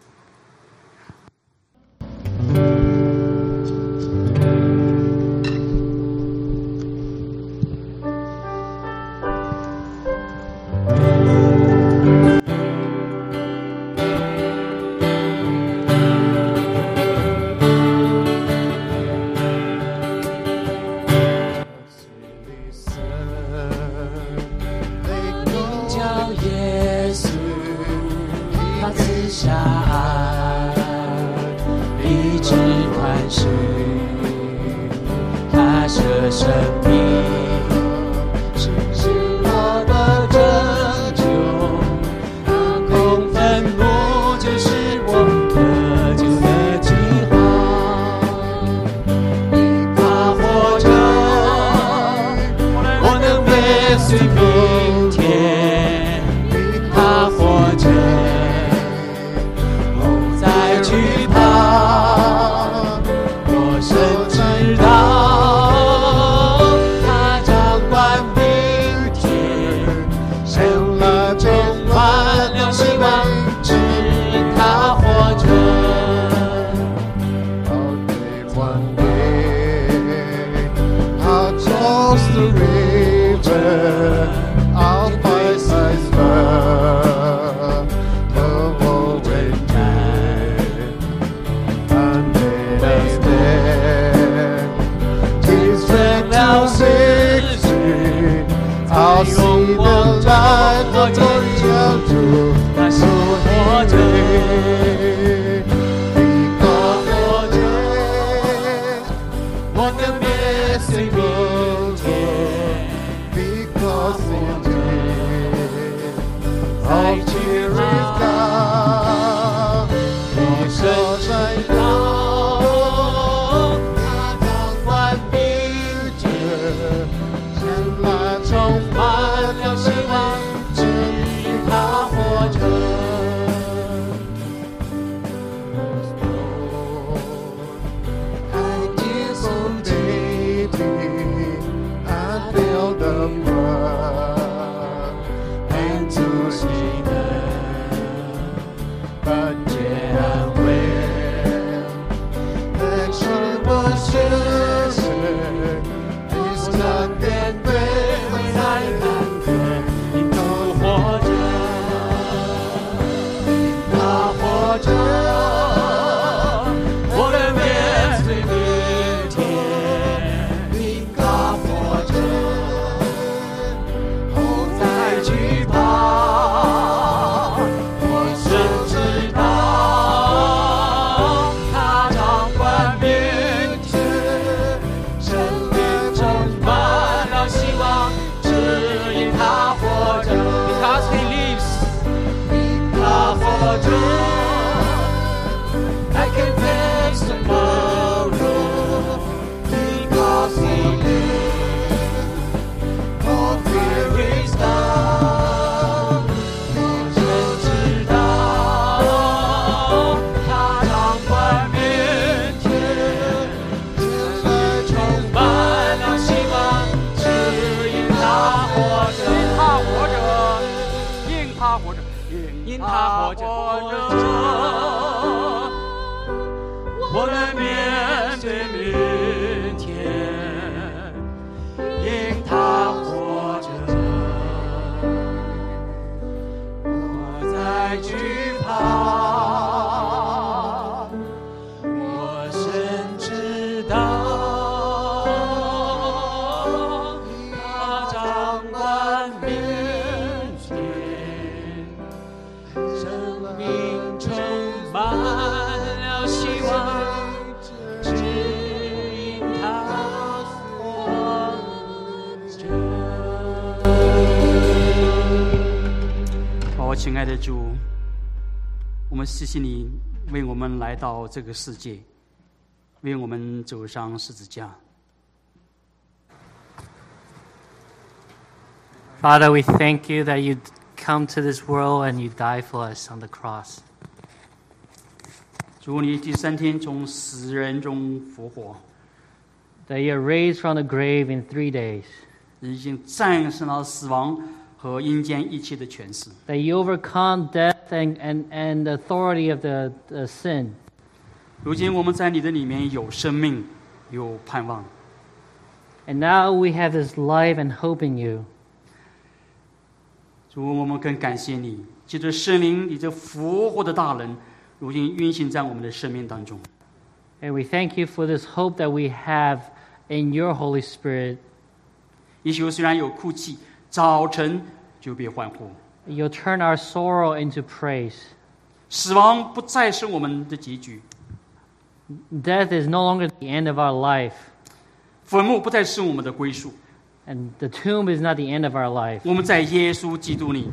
Speaker 1: 亲爱的主，我们谢谢你为我们来到这个世界，为我们走上十字架。
Speaker 2: Father, we thank you that you come to this world and you die for us on the cross.
Speaker 1: 主，你第3天从死人中复活，
Speaker 2: That you're raised from the grave in 3 days.
Speaker 1: 已经战胜了死亡和阴间一切的权势。
Speaker 2: That you overcome death and the authority of the sin.
Speaker 1: 如今我们在你的里面有生命，有盼望。
Speaker 2: And now we have this life and hope in you.
Speaker 1: 主，我们更感谢你，借着圣灵，你这复活的大能，如今运行在我们的生命当中。
Speaker 2: And we thank you for this hope that we have in your Holy Spirit.
Speaker 1: 夜宿虽然有哭泣，早晨就必欢呼。
Speaker 2: You'll turn our sorrow into praise.
Speaker 1: 死亡不再是我们的结局，
Speaker 2: Death is no longer the end of our life.
Speaker 1: 坟墓不再是我们的归宿。
Speaker 2: And the tomb is not the end of our life.
Speaker 1: 我们在耶稣基督里，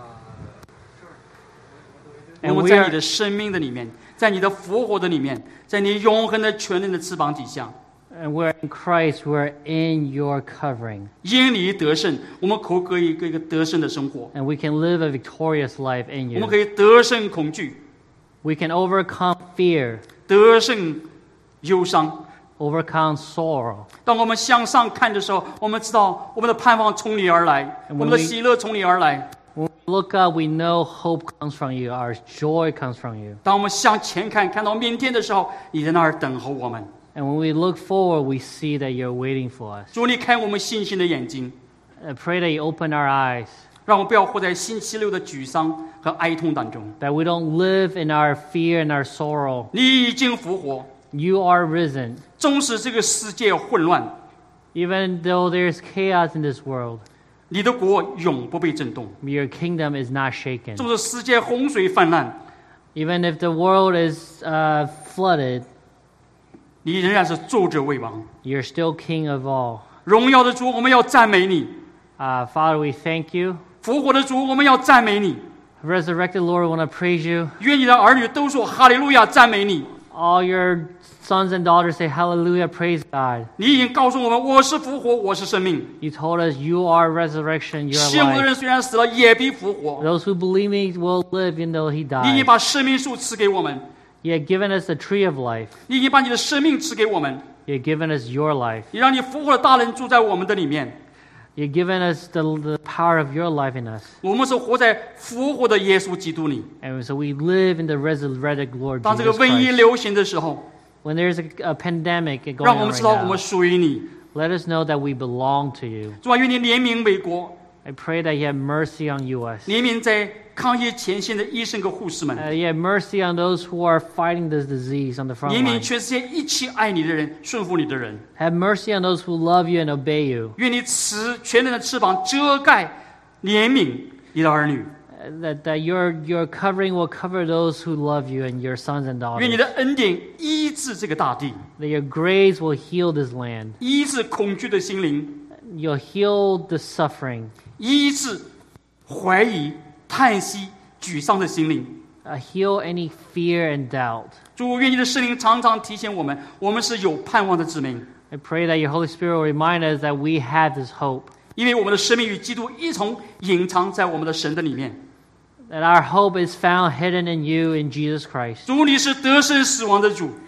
Speaker 2: And
Speaker 1: 我们
Speaker 2: we
Speaker 1: 在
Speaker 2: are,
Speaker 1: 你的生命的里面，在你的复活的里面，在你永恒的全能的翅膀底下，
Speaker 2: and we're in Christ, we're in your covering.
Speaker 1: 因你得胜，我们可以过一个得胜的生活，
Speaker 2: And we can live a victorious life in
Speaker 1: 我们
Speaker 2: you.
Speaker 1: 可以得胜恐惧，
Speaker 2: We can overcome fear,
Speaker 1: 得胜忧伤。
Speaker 2: overcome sorrow.
Speaker 1: 当我们向上看的时候，我们知道我们的盼望从你而来，
Speaker 2: And when
Speaker 1: 我们的
Speaker 2: we-
Speaker 1: 喜乐从你而来。
Speaker 2: When we look up, we know hope comes from you. Our joy comes from you.
Speaker 1: 当我们向前看，看到明天的时候，你在那儿等候我们。
Speaker 2: And when we look forward, we see that you're waiting for us.
Speaker 1: 主，你开我们信心的眼睛，
Speaker 2: I pray that you open our eyes,
Speaker 1: 让我们不要活在星期六的沮丧和哀痛当中。
Speaker 2: that we don't live in our fear and our sorrow.
Speaker 1: 你已经复活，
Speaker 2: You are risen.
Speaker 1: 纵使这个世界混乱，
Speaker 2: Even though there's chaos in this world,
Speaker 1: 你的国永不被震动；
Speaker 2: your kingdom is not shaken.
Speaker 1: 纵使世界洪水泛滥，
Speaker 2: Even if the world is flooded,
Speaker 1: 你仍然是坐着为王。
Speaker 2: you're still king of all.
Speaker 1: 荣耀的主，我们要赞美你；
Speaker 2: Father, we thank you.
Speaker 1: 复活的主，我们要赞美你。
Speaker 2: Resurrected Lord, we want to praise you.
Speaker 1: 愿你的儿女都说哈利路亚，赞美你。
Speaker 2: All your sons and daughters say hallelujah, praise God.
Speaker 1: 你已经告诉我们，我是复活，我是生命。
Speaker 2: You told us you are resurrection, you
Speaker 1: 信
Speaker 2: are
Speaker 1: 我的
Speaker 2: life.
Speaker 1: 人虽然死了，也必复活。
Speaker 2: Those who believe me will live even though he
Speaker 1: 你已经
Speaker 2: died.
Speaker 1: 把生命树赐给我们，
Speaker 2: You have given us the tree of life.
Speaker 1: 你已经把你的生命赐给我们，
Speaker 2: You have given us your life.
Speaker 1: 你让你复活的大能住在我们的里面。
Speaker 2: You have given us the power of your life in us.
Speaker 1: 我们是活在复活的耶稣基督里。
Speaker 2: And so we live in the resurrected Lord
Speaker 1: 当这个
Speaker 2: Jesus
Speaker 1: 瘟疫
Speaker 2: Christ.
Speaker 1: 流行的时候，
Speaker 2: When there's a pandemic going
Speaker 1: 让我
Speaker 2: on
Speaker 1: 们知
Speaker 2: right
Speaker 1: 道我们
Speaker 2: now,
Speaker 1: 属于你。
Speaker 2: let us know that we belong to you.
Speaker 1: 主啊，愿你怜悯美国，
Speaker 2: I pray that you have mercy on US.
Speaker 1: 怜悯在抗疫前线的医生和护士们，
Speaker 2: You have mercy on those who are fighting this disease on the front
Speaker 1: 怜悯
Speaker 2: line.
Speaker 1: 全世界一起爱你的人、顺服你的人。
Speaker 2: Have mercy on those who love you and obey you.
Speaker 1: 愿你慈全能的翅膀遮盖、怜悯你的儿女。
Speaker 2: That your covering will cover those who love you and your sons and
Speaker 1: 愿你
Speaker 2: daughters.
Speaker 1: 的恩典医治这个大地，
Speaker 2: That your grace will heal this land.
Speaker 1: 医治恐惧的心灵，
Speaker 2: You'll heal the suffering.
Speaker 1: 医治怀疑、叹息、沮丧的心灵。
Speaker 2: Heal any fear and doubt.
Speaker 1: 主，愿你的圣灵常常提醒我们，我们是有盼望的子民，
Speaker 2: I pray that your Holy Spirit will remind us that we have this hope.
Speaker 1: 因为我们的生命与基督一同隐藏在我们的神的里面。
Speaker 2: That our hope is found hidden in you, in Jesus Christ.
Speaker 1: 主，你是得胜死亡的主，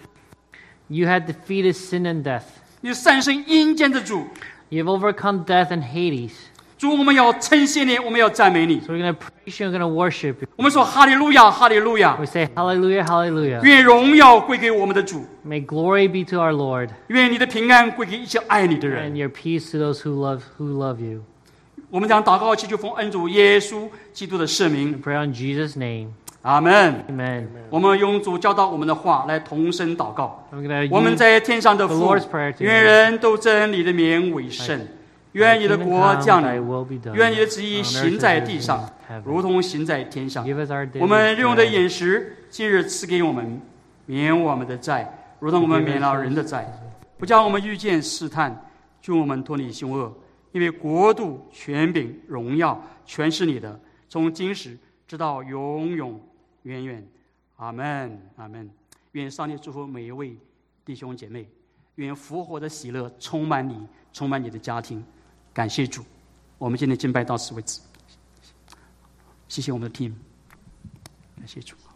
Speaker 2: You have defeated sin and death.
Speaker 1: 你是战胜阴间的主。
Speaker 2: You have overcome death and Hades.
Speaker 1: 主，我们要称谢你，我们要赞美你。
Speaker 2: So we're going to praise you, we're going to worship you.
Speaker 1: 我们说哈利路亚，哈利路亚
Speaker 2: We，say hallelujah, hallelujah.
Speaker 1: 愿荣耀归给我们的主，
Speaker 2: May glory be to our Lord
Speaker 1: 愿你的平安归给一切爱你的
Speaker 2: and
Speaker 1: 人。
Speaker 2: your peace to those who love you.
Speaker 1: 我们将祷告祈求奉恩主耶稣基督的圣
Speaker 2: We
Speaker 1: 名，
Speaker 2: pray on Jesus' name.
Speaker 1: 阿门。
Speaker 2: Amen.
Speaker 1: 我们用主教导我们的话来同声祷告。
Speaker 2: I'm going to
Speaker 1: 我们
Speaker 2: use
Speaker 1: 在天上的
Speaker 2: the
Speaker 1: 父
Speaker 2: Lord's Prayer，today
Speaker 1: 愿人都称你的名为圣，愿你的国降
Speaker 2: Thy
Speaker 1: 临，
Speaker 2: will be done.
Speaker 1: 愿你的旨意
Speaker 2: On earth
Speaker 1: 行在
Speaker 2: as it
Speaker 1: 地
Speaker 2: is
Speaker 1: 上
Speaker 2: in，heaven.
Speaker 1: 如同行在天上。
Speaker 2: Give us our
Speaker 1: 我们
Speaker 2: daily
Speaker 1: 日用的
Speaker 2: bread.
Speaker 1: 饮食，今日赐给我们，免我们的债，如同我们免了人的债，不叫我们遇见试探，救我们脱离凶恶。因为国度、权柄、荣耀，全是你的，从今时直到永永远远。阿门，阿门。愿上帝祝福每一位弟兄姐妹，愿复活的喜乐充满你，充满你的家庭。感谢主。 我们今天敬拜到此为止。谢谢我们的 team，感谢主。